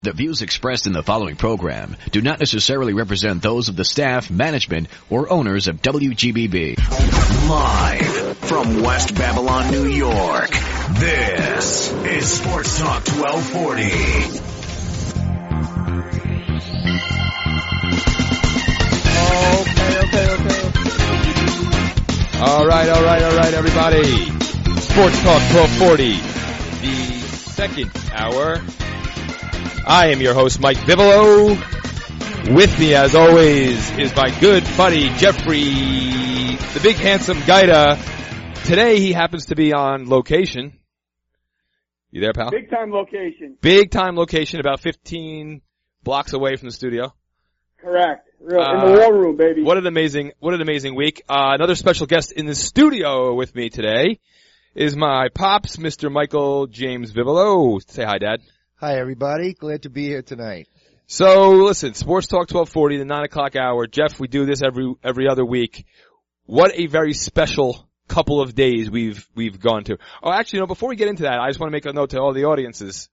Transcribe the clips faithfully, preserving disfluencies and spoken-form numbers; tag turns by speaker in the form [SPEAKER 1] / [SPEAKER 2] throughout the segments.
[SPEAKER 1] The views expressed in the following program do not necessarily represent those of the staff, management, or owners of W G B B.
[SPEAKER 2] Live from West Babylon, New York, this is Sports Talk twelve forty.
[SPEAKER 3] Okay, okay, okay. All right, all right, all right, everybody. Sports Talk twelve forty, the second hour. I am your host, Mike Vivolo. With me, as always, is my good buddy, Jeffrey, the big handsome Gaida. Today, he happens to be on location. You there, pal?
[SPEAKER 4] Big time location.
[SPEAKER 3] Big time location, about fifteen blocks away from the studio.
[SPEAKER 4] Correct. Real,
[SPEAKER 3] Uh,
[SPEAKER 4] in the war room, baby.
[SPEAKER 3] What an amazing, what an amazing week. Uh, another special guest in the studio with me today is my pops, Mister Michael James Vivolo. Say hi, Dad.
[SPEAKER 5] Hi, everybody. Glad to be here tonight.
[SPEAKER 3] So, listen, Sports Talk twelve forty, the nine o'clock hour. Jeff, we do this every every other week. What a very special couple of days we've we've gone to. Oh, actually, you know, before we get into that, I just want to make a note to all the audiences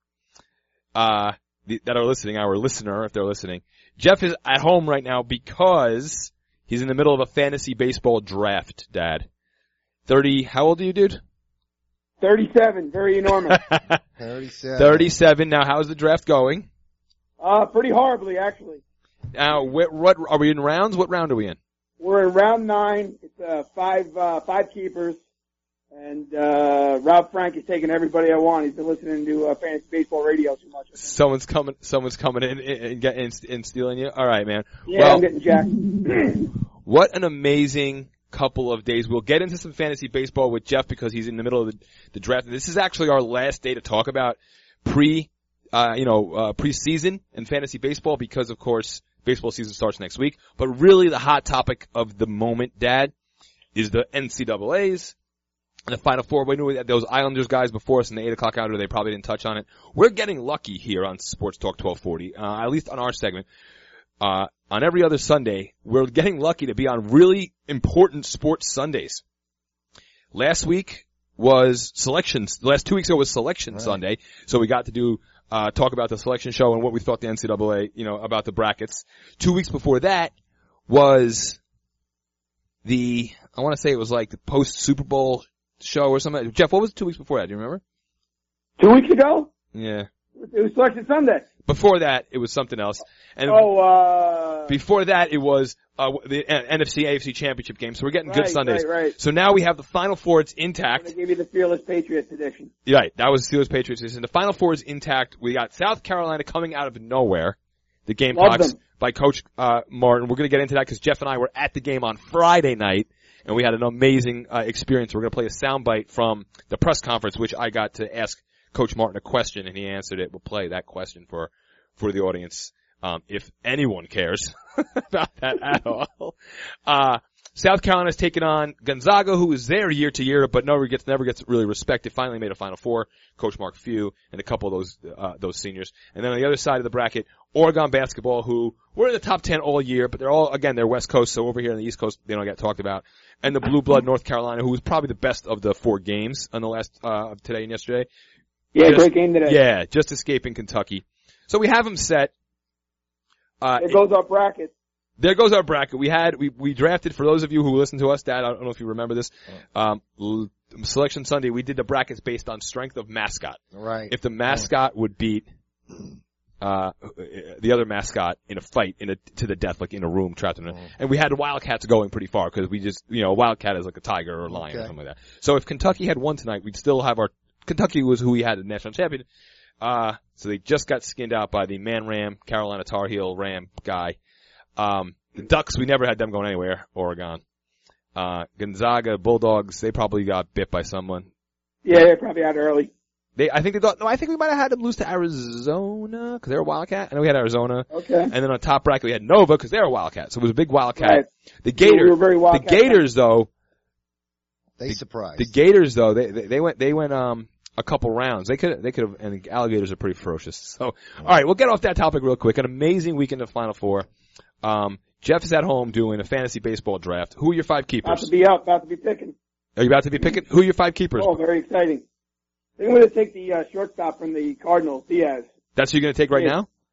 [SPEAKER 3] uh the, that are listening, our listener, if they're listening. Jeff is at home right now because he's in the middle of a fantasy baseball draft, Dad. thirty, how old are you, dude?
[SPEAKER 4] thirty-seven, very enormous.
[SPEAKER 5] thirty-seven.
[SPEAKER 3] thirty-seven. Now, how's the draft going?
[SPEAKER 4] Uh, pretty horribly, actually.
[SPEAKER 3] Now, what, what are we in rounds? What round are we in?
[SPEAKER 4] We're in round nine. It's uh, five uh, five keepers, and uh, Rob Frank is taking everybody I want. He's been listening to uh, fantasy baseball radio too much.
[SPEAKER 3] Someone's coming. Someone's coming in and getting and stealing you. All right, man.
[SPEAKER 4] Yeah,
[SPEAKER 3] well,
[SPEAKER 4] I'm getting jacked.
[SPEAKER 3] What an amazing couple of days. We'll get into some fantasy baseball with Jeff because he's in the middle of the, the draft. This is actually our last day to talk about pre, uh, you know, uh, preseason and fantasy baseball because, of course, baseball season starts next week. But really, the hot topic of the moment, Dad, is the N C double A's and the Final Four. We knew that those Islanders guys before us in the eight o'clock hour, they probably didn't touch on it. We're getting lucky here on Sports Talk twelve forty, uh, at least on our segment. Uh, on every other Sunday, we're getting lucky to be on really important sports Sundays. Last week was selections. The last two weeks ago was Selection right. Sunday, so we got to do uh talk about the selection show and what we thought the N C double A, you know, about the brackets. Two weeks before that was the, I want to say it was like the post Super Bowl show or something. Jeff, what was it two weeks before that? Do you remember?
[SPEAKER 4] Two weeks ago?
[SPEAKER 3] Yeah.
[SPEAKER 4] It was Selection Sunday.
[SPEAKER 3] Before that, it was something else. And
[SPEAKER 4] oh, uh...
[SPEAKER 3] before that, it was uh the N F C A F C Championship game. So we're getting
[SPEAKER 4] right,
[SPEAKER 3] good Sundays.
[SPEAKER 4] Right, right.
[SPEAKER 3] So now we have the Final Four. It's intact.
[SPEAKER 4] I give you the Fearless Patriots edition.
[SPEAKER 3] Right. That was the Steelers Patriots edition. The Final Four is intact. We got South Carolina coming out of nowhere. The Gamecocks by Coach uh Martin. We're going to get into that because Jeff and I were at the game on Friday night, and we had an amazing uh, experience. We're going to play a soundbite from the press conference, which I got to ask Coach Martin a question, and he answered it. We'll play that question for for the audience, um, if anyone cares about that at all. Uh, South Carolina's taking on Gonzaga, who is there year to year, but never gets, never gets really respected. Finally made a Final Four. Coach Mark Few and a couple of those, uh, those seniors. And then on the other side of the bracket, Oregon basketball, who were in the top ten all year, but they're all, again, they're West Coast, so over here on the East Coast, they don't get talked about. And the Blue Blood North Carolina, who was probably the best of the four games on the last, uh, of today and yesterday.
[SPEAKER 4] Yeah,
[SPEAKER 3] just,
[SPEAKER 4] great game today.
[SPEAKER 3] Yeah, just escaping Kentucky. So we have them set. Uh,
[SPEAKER 4] there goes our bracket.
[SPEAKER 3] There goes our bracket. We had, we, we drafted, for those of you who listen to us, Dad, I don't know if you remember this, um, l- Selection Sunday, we did the brackets based on strength of mascot.
[SPEAKER 5] Right.
[SPEAKER 3] If the mascot would beat, uh, the other mascot in a fight, in a, to the death, like in a room trapped in a, and we had Wildcats going pretty far, because we just, you know, a Wildcat is like a tiger or a lion okay. or something like that. So if Kentucky had won tonight, we'd still have our, Kentucky was who we had as national champion. Uh, so they just got skinned out by the Man Ram, Carolina Tar Heel Ram guy. Um, the Ducks, we never had them going anywhere, Oregon. Uh, Gonzaga, Bulldogs, they probably got bit by someone.
[SPEAKER 4] Yeah, they probably had early.
[SPEAKER 3] They, I think they thought, no, I think we might have had them lose to Arizona, because they're a Wildcat. I know we had Arizona.
[SPEAKER 4] Okay.
[SPEAKER 3] And then on top bracket, we had Nova, because they're a Wildcat. So it was a big Wildcat.
[SPEAKER 4] Right.
[SPEAKER 3] The Gators,
[SPEAKER 4] we were very Wildcat
[SPEAKER 3] the Gators though,
[SPEAKER 5] they
[SPEAKER 3] the,
[SPEAKER 5] surprised.
[SPEAKER 3] The Gators though, they, they, they went, they went, um, a couple rounds. They could, they could have, and the alligators are pretty ferocious. So, alright, we'll get off that topic real quick. An amazing weekend of Final Four. Um, Jeff is at home doing a fantasy baseball draft. Who are your five keepers?
[SPEAKER 4] About to be up, about to be picking.
[SPEAKER 3] Are you about to be picking? Who are your five keepers?
[SPEAKER 4] Oh, very exciting. I think I'm going to take the uh, shortstop from the Cardinals, Diaz.
[SPEAKER 3] That's who you're going to take right
[SPEAKER 4] yeah.
[SPEAKER 3] now?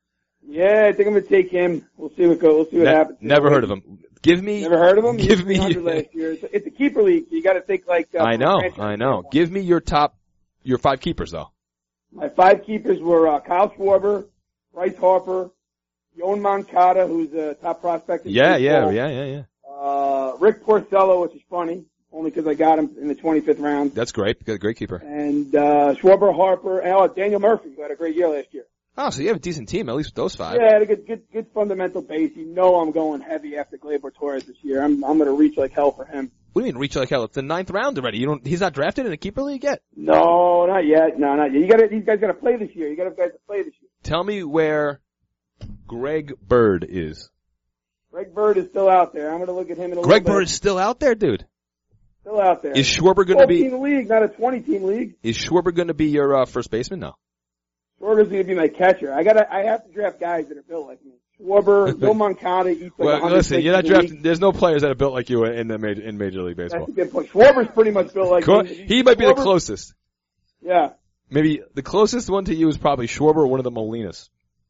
[SPEAKER 4] Yeah, I think I'm going to take him. We'll see what goes. We'll see what
[SPEAKER 3] Ne-
[SPEAKER 4] happens.
[SPEAKER 3] Never heard of him. Give me.
[SPEAKER 4] Never heard of him? He
[SPEAKER 3] Give
[SPEAKER 4] was
[SPEAKER 3] me.
[SPEAKER 4] three hundred last year. It's, it's a keeper league, so you got to think like. Uh,
[SPEAKER 3] I know,
[SPEAKER 4] franchise
[SPEAKER 3] I know.
[SPEAKER 4] standpoint.
[SPEAKER 3] Give me your top, your five keepers though.
[SPEAKER 4] My five keepers were uh, Kyle Schwarber, Bryce Harper, Yoan Moncada, who's a top prospect. In
[SPEAKER 3] Yeah, yeah,
[SPEAKER 4] baseball,
[SPEAKER 3] yeah, yeah, yeah.
[SPEAKER 4] Uh, Rick Porcello, which is funny, only because I got him in the twenty-fifth round.
[SPEAKER 3] That's great. Good, great keeper.
[SPEAKER 4] And uh, Schwarber, Harper, and oh, Daniel Murphy, who had a great year last year.
[SPEAKER 3] Oh, so you have a decent team, at least with those five.
[SPEAKER 4] Yeah, had a good, good, good fundamental base. You know I'm going heavy after Gleyber Torres this year. I'm, I'm going to reach like hell for him.
[SPEAKER 3] What do you mean reach like hell? It's the ninth round already. You don't. He's not drafted in a keeper league yet.
[SPEAKER 4] No, not yet. No, not yet. You got to. These guys got to play this year. You got to have guys to play this year.
[SPEAKER 3] Tell me where Greg Bird is.
[SPEAKER 4] Greg Bird is still out there. I'm going to look at him in a
[SPEAKER 3] Greg
[SPEAKER 4] little
[SPEAKER 3] Bird
[SPEAKER 4] bit.
[SPEAKER 3] is still out there, dude.
[SPEAKER 4] Still out there.
[SPEAKER 3] Is Schwarber going to be?
[SPEAKER 4] twelve team league, not a twenty team league.
[SPEAKER 3] Is Schwarber going to be your uh, first baseman? No.
[SPEAKER 4] Schwarber's going to be my catcher. I got. to I have to draft guys that are built like me. Schwarber, Bill Moncada eats like
[SPEAKER 3] Well,
[SPEAKER 4] one hundred
[SPEAKER 3] listen, you're not
[SPEAKER 4] pitches a week.
[SPEAKER 3] drafting. There's no players that are built like you in the major in Major League Baseball.
[SPEAKER 4] That's a good point. Schwarber's pretty much built like
[SPEAKER 3] Co-
[SPEAKER 4] me.
[SPEAKER 3] He might be the
[SPEAKER 4] Schwarber-
[SPEAKER 3] closest.
[SPEAKER 4] Yeah.
[SPEAKER 3] Maybe the closest one to you is probably Schwarber or one of the Molinas.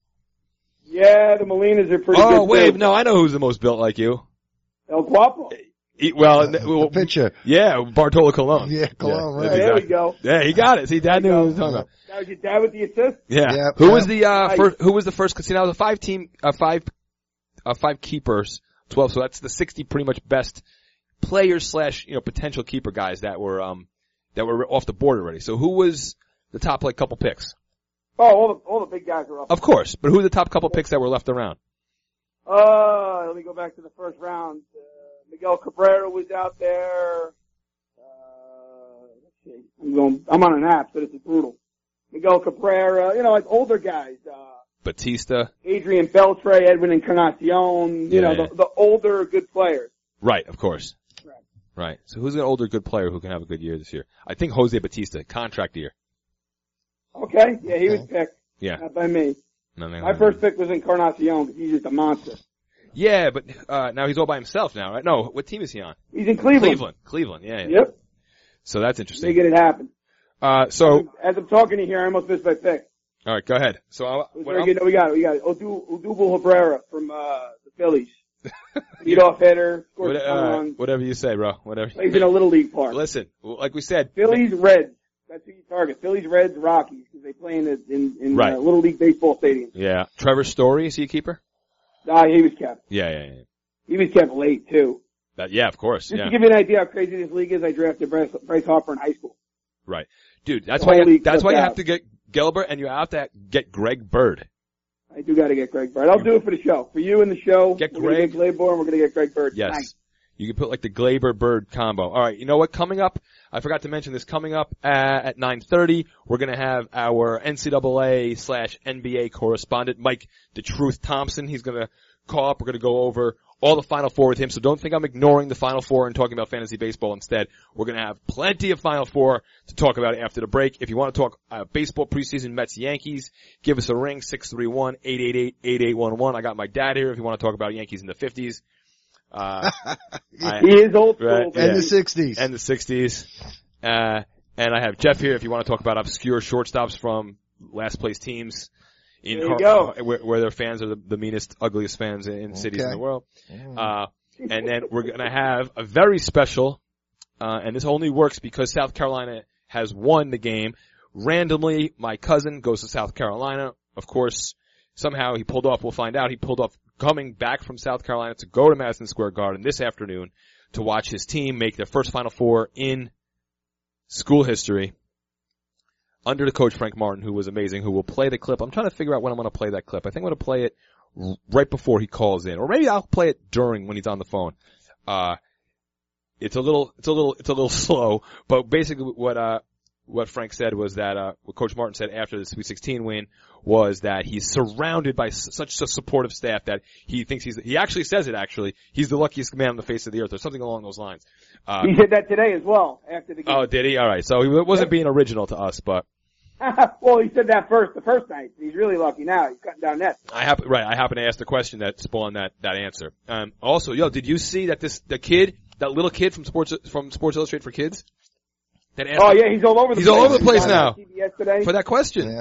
[SPEAKER 4] Yeah, the Molinas are pretty good.
[SPEAKER 3] Oh wait,
[SPEAKER 4] too.
[SPEAKER 3] no, I know who's the most built like you.
[SPEAKER 4] El Guapo.
[SPEAKER 3] He, well,
[SPEAKER 5] The
[SPEAKER 3] well,
[SPEAKER 5] pitcher.
[SPEAKER 3] yeah, Bartolo Colon.
[SPEAKER 5] Yeah, Colon, right.
[SPEAKER 3] that's
[SPEAKER 4] There we
[SPEAKER 3] exact-
[SPEAKER 4] go.
[SPEAKER 3] Yeah, he got it. See, Dad knew what he was talking about.
[SPEAKER 4] That was your dad with the assist?
[SPEAKER 3] Yeah.
[SPEAKER 5] Yeah,
[SPEAKER 3] who
[SPEAKER 5] yeah.
[SPEAKER 3] was the uh
[SPEAKER 4] Nice.
[SPEAKER 3] first, who was the first? See, now it was a five team, uh, five, uh, five keepers, twelve. So that's the sixty pretty much best players slash you know potential keeper guys that were um that were off the board already. So who was the top like couple picks?
[SPEAKER 4] Oh, all the, all the big guys are up.
[SPEAKER 3] Of course, but who were the top couple picks that were left around?
[SPEAKER 4] Uh, let me go back to the first round. Uh, Miguel Cabrera was out there. Uh, let's see. I'm going, I'm on an app, so this is brutal. Miguel Cabrera, you know, like older guys, uh,
[SPEAKER 3] Batista.
[SPEAKER 4] Adrian Beltre, Edwin Encarnacion, you
[SPEAKER 3] Yeah,
[SPEAKER 4] know,
[SPEAKER 3] yeah.
[SPEAKER 4] the, the older good players.
[SPEAKER 3] Right, of course.
[SPEAKER 4] Right.
[SPEAKER 3] Right. So who's an older good player who can have a good year this year? I think Jose Batista, contract year.
[SPEAKER 4] Okay, yeah, he was picked.
[SPEAKER 3] Yeah.
[SPEAKER 4] Not by me.
[SPEAKER 3] No, no,
[SPEAKER 4] My
[SPEAKER 3] no,
[SPEAKER 4] first
[SPEAKER 3] no.
[SPEAKER 4] pick was Encarnacion because he's just a monster.
[SPEAKER 3] Yeah, but uh now he's all by himself now, right? No, what team is he on?
[SPEAKER 4] He's in Cleveland.
[SPEAKER 3] Cleveland. Cleveland, yeah, yeah.
[SPEAKER 4] Yep.
[SPEAKER 3] So that's interesting.
[SPEAKER 4] Making it happen.
[SPEAKER 3] Uh, so,
[SPEAKER 4] As I'm talking to you here, I almost missed my pick.
[SPEAKER 3] all right, go ahead. So, I,
[SPEAKER 4] It was
[SPEAKER 3] what
[SPEAKER 4] very
[SPEAKER 3] I'm-
[SPEAKER 4] good. No, we got it. We got it. Odu- Odubel Herrera from uh, the Phillies. Leadoff hitter, scores
[SPEAKER 3] what,
[SPEAKER 4] a ton of
[SPEAKER 3] uh,
[SPEAKER 4] runs.
[SPEAKER 3] whatever you say, bro. Whatever.
[SPEAKER 4] Plays in a little league park.
[SPEAKER 3] Listen, like we said,
[SPEAKER 4] Phillies, Reds. That's who you target. Phillies, Reds, Rockies, because they play in the, in, in
[SPEAKER 3] Right.
[SPEAKER 4] uh, little league baseball stadium.
[SPEAKER 3] yeah. Trevor Story, is he a keeper?
[SPEAKER 4] Nah, he was kept.
[SPEAKER 3] Yeah, yeah, yeah.
[SPEAKER 4] He was kept late too.
[SPEAKER 3] That, yeah, of course.
[SPEAKER 4] Just
[SPEAKER 3] Yeah.
[SPEAKER 4] to give you an idea how crazy this league is, I drafted Bryce, Bryce Harper in high school.
[SPEAKER 3] Right. Dude, that's
[SPEAKER 4] The
[SPEAKER 3] why
[SPEAKER 4] whole
[SPEAKER 3] you,
[SPEAKER 4] league
[SPEAKER 3] that's why you
[SPEAKER 4] flipped
[SPEAKER 3] have
[SPEAKER 4] out.
[SPEAKER 3] to get Gelbert and you have to get Greg Bird.
[SPEAKER 4] I do got to get Greg Bird. I'll do it for the show. For you and the show,
[SPEAKER 3] Get
[SPEAKER 4] we're going to
[SPEAKER 3] Greg.
[SPEAKER 4] get Gleyber and we're going to get Greg Bird
[SPEAKER 3] Yes.
[SPEAKER 4] tonight.
[SPEAKER 3] You can put like the Glaber Bird combo. All right, you know what? Coming up, I forgot to mention this. Coming up at, at nine thirty, we're gonna have our N C double A slash N B A correspondent, Mike the Truth Thompson. He's gonna call up. We're gonna go over all the Final Four with him. So don't think I'm ignoring the Final Four and talking about fantasy baseball instead. We're gonna have plenty of Final Four to talk about after the break. If you want to talk uh, baseball preseason Mets Yankees, give us a ring six three one, eight eight eight, eight eight one one. I got my dad here if you want to talk about Yankees in the fifties. Uh, I,
[SPEAKER 4] He is old school.
[SPEAKER 3] Right,
[SPEAKER 4] baby.
[SPEAKER 5] And the sixties.
[SPEAKER 3] and the sixties. Uh, and I have Jeff here if you want to talk about obscure shortstops from last place teams in
[SPEAKER 4] There you
[SPEAKER 3] Har-
[SPEAKER 4] go.
[SPEAKER 3] uh, where, where their fans are the, the meanest, ugliest fans in, in cities in
[SPEAKER 5] Okay.
[SPEAKER 3] the world. Uh, and then we're going to have a very special, uh, and this only works because South Carolina has won the game. Randomly, my cousin goes to South Carolina. Of course, somehow he pulled off, we'll find out, he pulled off coming back from South Carolina to go to Madison Square Garden this afternoon to watch his team make their first Final Four in school history under the coach Frank Martin, who was amazing, who will play the clip. I'm trying to figure out when I'm going to play that clip. I think I'm going to play it r- right before he calls in, or maybe I'll play it during when he's on the phone. Uh, it's a little, it's a little, it's a little slow, but basically what, uh, what Frank said was that, uh, what Coach Martin said after the Sweet sixteen win was that he's surrounded by s- such a supportive staff that he thinks he's, he actually says it actually, he's the luckiest man on the face of the earth, or something along those lines. Uh,
[SPEAKER 4] He said that today as well after the game.
[SPEAKER 3] oh, did he? Alright, so he wasn't being original to us, but
[SPEAKER 4] Well, he said that first, the first night. He's really lucky now. He's cutting down nets.
[SPEAKER 3] I happen, right, I happen to ask the question that spawned that, that answer. Um, also, yo, did you see that this, the kid, that little kid from Sports, from Sports Illustrated for Kids? That asked
[SPEAKER 4] Oh yeah, he's all over the
[SPEAKER 3] He's
[SPEAKER 4] place.
[SPEAKER 3] all over the place
[SPEAKER 4] on
[SPEAKER 3] now.
[SPEAKER 4] C B S today.
[SPEAKER 3] for that question.
[SPEAKER 5] Yeah.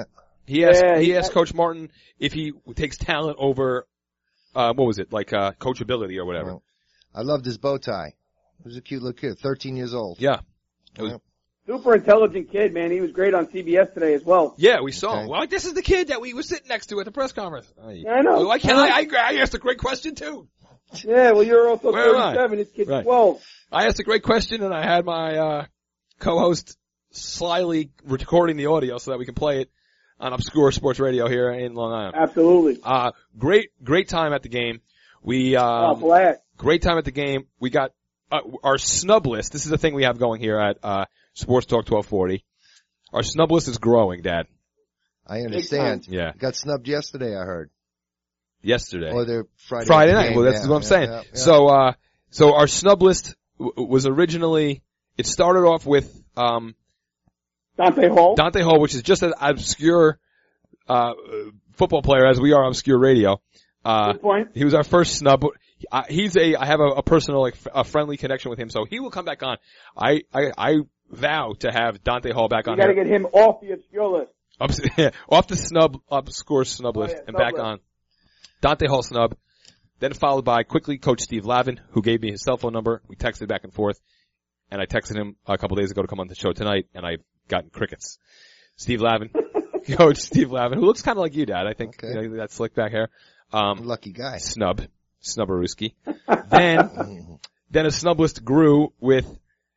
[SPEAKER 3] He asked,
[SPEAKER 4] Yeah,
[SPEAKER 3] he
[SPEAKER 4] he
[SPEAKER 3] asked
[SPEAKER 4] had-
[SPEAKER 3] Coach Martin if he takes talent over, uh, what was it, like, uh, coachability or whatever.
[SPEAKER 5] Well, I loved his bow tie. He was a cute little kid, thirteen years old.
[SPEAKER 3] Yeah. It was,
[SPEAKER 5] Yeah.
[SPEAKER 4] Super intelligent kid, man. He was great on C B S today as well.
[SPEAKER 3] yeah, we saw
[SPEAKER 5] Okay.
[SPEAKER 3] him. Well, this is the kid that we were sitting next to at the press conference.
[SPEAKER 4] Yeah, I know.
[SPEAKER 3] Oh, I can't, I, I, I asked a great question too.
[SPEAKER 4] Yeah, well, you're also
[SPEAKER 3] Where am I?
[SPEAKER 4] thirty-seven. This kid's
[SPEAKER 3] Right.
[SPEAKER 4] twelve.
[SPEAKER 3] I asked a great question and I had my, uh, co-host slyly recording the audio so that we can play it on Obscure Sports Radio here in Long Island.
[SPEAKER 4] Absolutely.
[SPEAKER 3] Uh, great, great time at the game. We,
[SPEAKER 4] Oh,
[SPEAKER 3] um,
[SPEAKER 4] blast.
[SPEAKER 3] great time at the game. We got, uh, our snub list. This is the thing we have going here at, uh, Sports Talk twelve forty. Our snub list is growing, Dad.
[SPEAKER 5] I understand.
[SPEAKER 3] Yeah.
[SPEAKER 5] Got snubbed yesterday, I heard.
[SPEAKER 3] Yesterday.
[SPEAKER 5] Or the Friday,
[SPEAKER 3] Friday
[SPEAKER 5] night
[SPEAKER 3] night.
[SPEAKER 5] game.
[SPEAKER 3] Well, that's
[SPEAKER 5] Yeah,
[SPEAKER 3] what I'm
[SPEAKER 5] yeah,
[SPEAKER 3] saying.
[SPEAKER 5] yeah, yeah.
[SPEAKER 3] So, uh, so our snub list w- was originally, it started off with, um,
[SPEAKER 4] Dante Hall.
[SPEAKER 3] Dante Hall, which is just an obscure, uh, football player as we are obscure radio. Uh,
[SPEAKER 4] Good point.
[SPEAKER 3] he was our first snub. Uh, he's a, I have a, a personal, like, f- a friendly connection with him, so he will come back on. I, I, I vow to have Dante Hall back
[SPEAKER 4] You
[SPEAKER 3] on
[SPEAKER 4] got to
[SPEAKER 3] here.
[SPEAKER 4] get him off the obscure list.
[SPEAKER 3] Ups, off the snub, obscure snub
[SPEAKER 4] Oh,
[SPEAKER 3] list
[SPEAKER 4] yeah,
[SPEAKER 3] and
[SPEAKER 4] snub
[SPEAKER 3] back
[SPEAKER 4] list.
[SPEAKER 3] on. Dante Hall snub. Then followed by quickly Coach Steve Lavin, who gave me his cell phone number. We texted back and forth. And I texted him a couple days ago to come on the show tonight, and I've gotten crickets. Steve Lavin, Coach Steve Lavin, who looks kind of like you, Dad. I think
[SPEAKER 5] Okay.
[SPEAKER 3] you know, that slick back hair. Um,
[SPEAKER 5] Lucky guy.
[SPEAKER 3] snub, snubberooski. Then, then a snub list grew with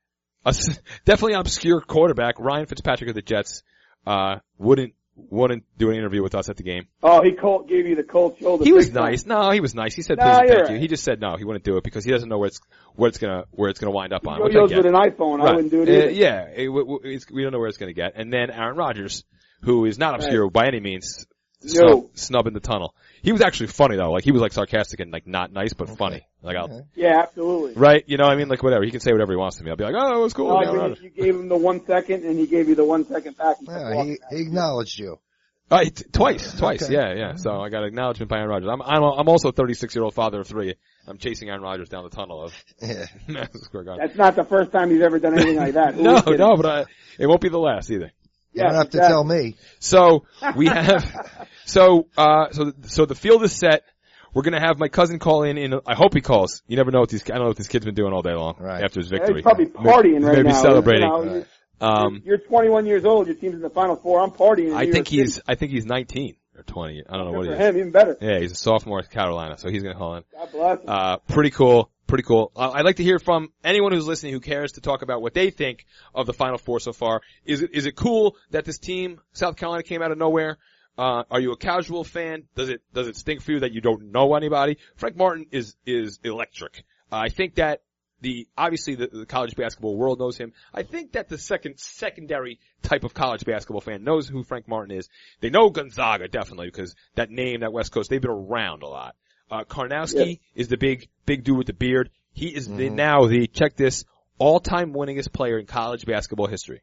[SPEAKER 3] a s- definitely obscure quarterback, Ryan Fitzpatrick of the Jets. Uh, wouldn't wouldn't do an interview with us at the game.
[SPEAKER 4] Oh, he cold, gave you the cold shoulder.
[SPEAKER 3] He was
[SPEAKER 4] big time.
[SPEAKER 3] nice. No, he was nice. He said
[SPEAKER 4] No,
[SPEAKER 3] please and
[SPEAKER 4] you're
[SPEAKER 3] thank you.
[SPEAKER 4] right.
[SPEAKER 3] He just said no, he wouldn't do it because he doesn't know where it's where it's gonna where it's gonna wind up on. Which I
[SPEAKER 4] Yo-yos
[SPEAKER 3] get.
[SPEAKER 4] with an iPhone. I
[SPEAKER 3] Right.
[SPEAKER 4] wouldn't do it
[SPEAKER 3] Uh,
[SPEAKER 4] either.
[SPEAKER 3] yeah, it, w- w- it's, we don't know where it's going to get. And then Aaron Rodgers, who is not obscure by any means, snub,
[SPEAKER 4] No.
[SPEAKER 3] snub in the tunnel. He was actually funny though. Like he was like sarcastic and like not nice, but funny. Like I'll,
[SPEAKER 5] Okay.
[SPEAKER 4] Yeah, absolutely.
[SPEAKER 3] right? You know what I mean? Like whatever. He can say whatever he wants to me. I'll be like, oh, it was cool.
[SPEAKER 4] Oh,
[SPEAKER 3] Aaron
[SPEAKER 4] you,
[SPEAKER 3] Rodgers.
[SPEAKER 4] you gave him the one second, and he gave you the one second back. and kept
[SPEAKER 5] Yeah,
[SPEAKER 4] walking
[SPEAKER 5] he,
[SPEAKER 4] back.
[SPEAKER 5] he acknowledged you.
[SPEAKER 3] Uh, t- twice, twice.
[SPEAKER 5] Okay.
[SPEAKER 3] Yeah, yeah. So I got acknowledgement by Aaron Rodgers. I'm, I'm, I'm also a thirty-six year old father of three. I'm chasing Aaron Rodgers down the tunnel of
[SPEAKER 5] Yeah.
[SPEAKER 3] Madison Square Garden.
[SPEAKER 4] That's not the first time he's ever done anything like that. Who
[SPEAKER 3] No,
[SPEAKER 4] was kidding?
[SPEAKER 3] no, but I, it won't be the last either.
[SPEAKER 5] You
[SPEAKER 4] Yeah,
[SPEAKER 5] don't have
[SPEAKER 4] exactly.
[SPEAKER 5] to tell me.
[SPEAKER 3] So we have, so uh, so so the field is set. We're gonna have my cousin call in. In I hope he calls. You never know what these. I don't know what this kid's been doing all day long
[SPEAKER 5] Right.
[SPEAKER 3] after his
[SPEAKER 4] Yeah,
[SPEAKER 3] victory.
[SPEAKER 4] he's probably partying right
[SPEAKER 3] Maybe
[SPEAKER 4] now.
[SPEAKER 3] celebrating.
[SPEAKER 4] You know,
[SPEAKER 5] Right.
[SPEAKER 3] Um,
[SPEAKER 4] you're, you're twenty-one years old. Your team's in the Final Four. I'm partying. In
[SPEAKER 3] I
[SPEAKER 4] New
[SPEAKER 3] think
[SPEAKER 4] York
[SPEAKER 3] he's
[SPEAKER 4] City.
[SPEAKER 3] I think he's nineteen or twenty. I don't know
[SPEAKER 4] Good
[SPEAKER 3] what he
[SPEAKER 4] for
[SPEAKER 3] is.
[SPEAKER 4] him, even better.
[SPEAKER 3] Yeah, he's a sophomore at Carolina, so he's gonna call in.
[SPEAKER 4] God bless him.
[SPEAKER 3] Uh, pretty cool. Pretty cool. Uh, I'd like to hear from anyone who's listening who cares to talk about what they think of the Final Four so far. Is it, is it cool that this team, South Carolina, came out of nowhere? Uh, are you a casual fan? Does it, does it stink for you that you don't know anybody? Frank Martin is, is electric. Uh, I think that the, obviously the, the college basketball world knows him. I think that the second, secondary type of college basketball fan knows who Frank Martin is. They know Gonzaga, definitely, because that name, that West Coast, they've been around a lot. Uh, Karnowski is the big, big dude with the beard. He is the, now the, check this, all-time winningest player in college basketball history.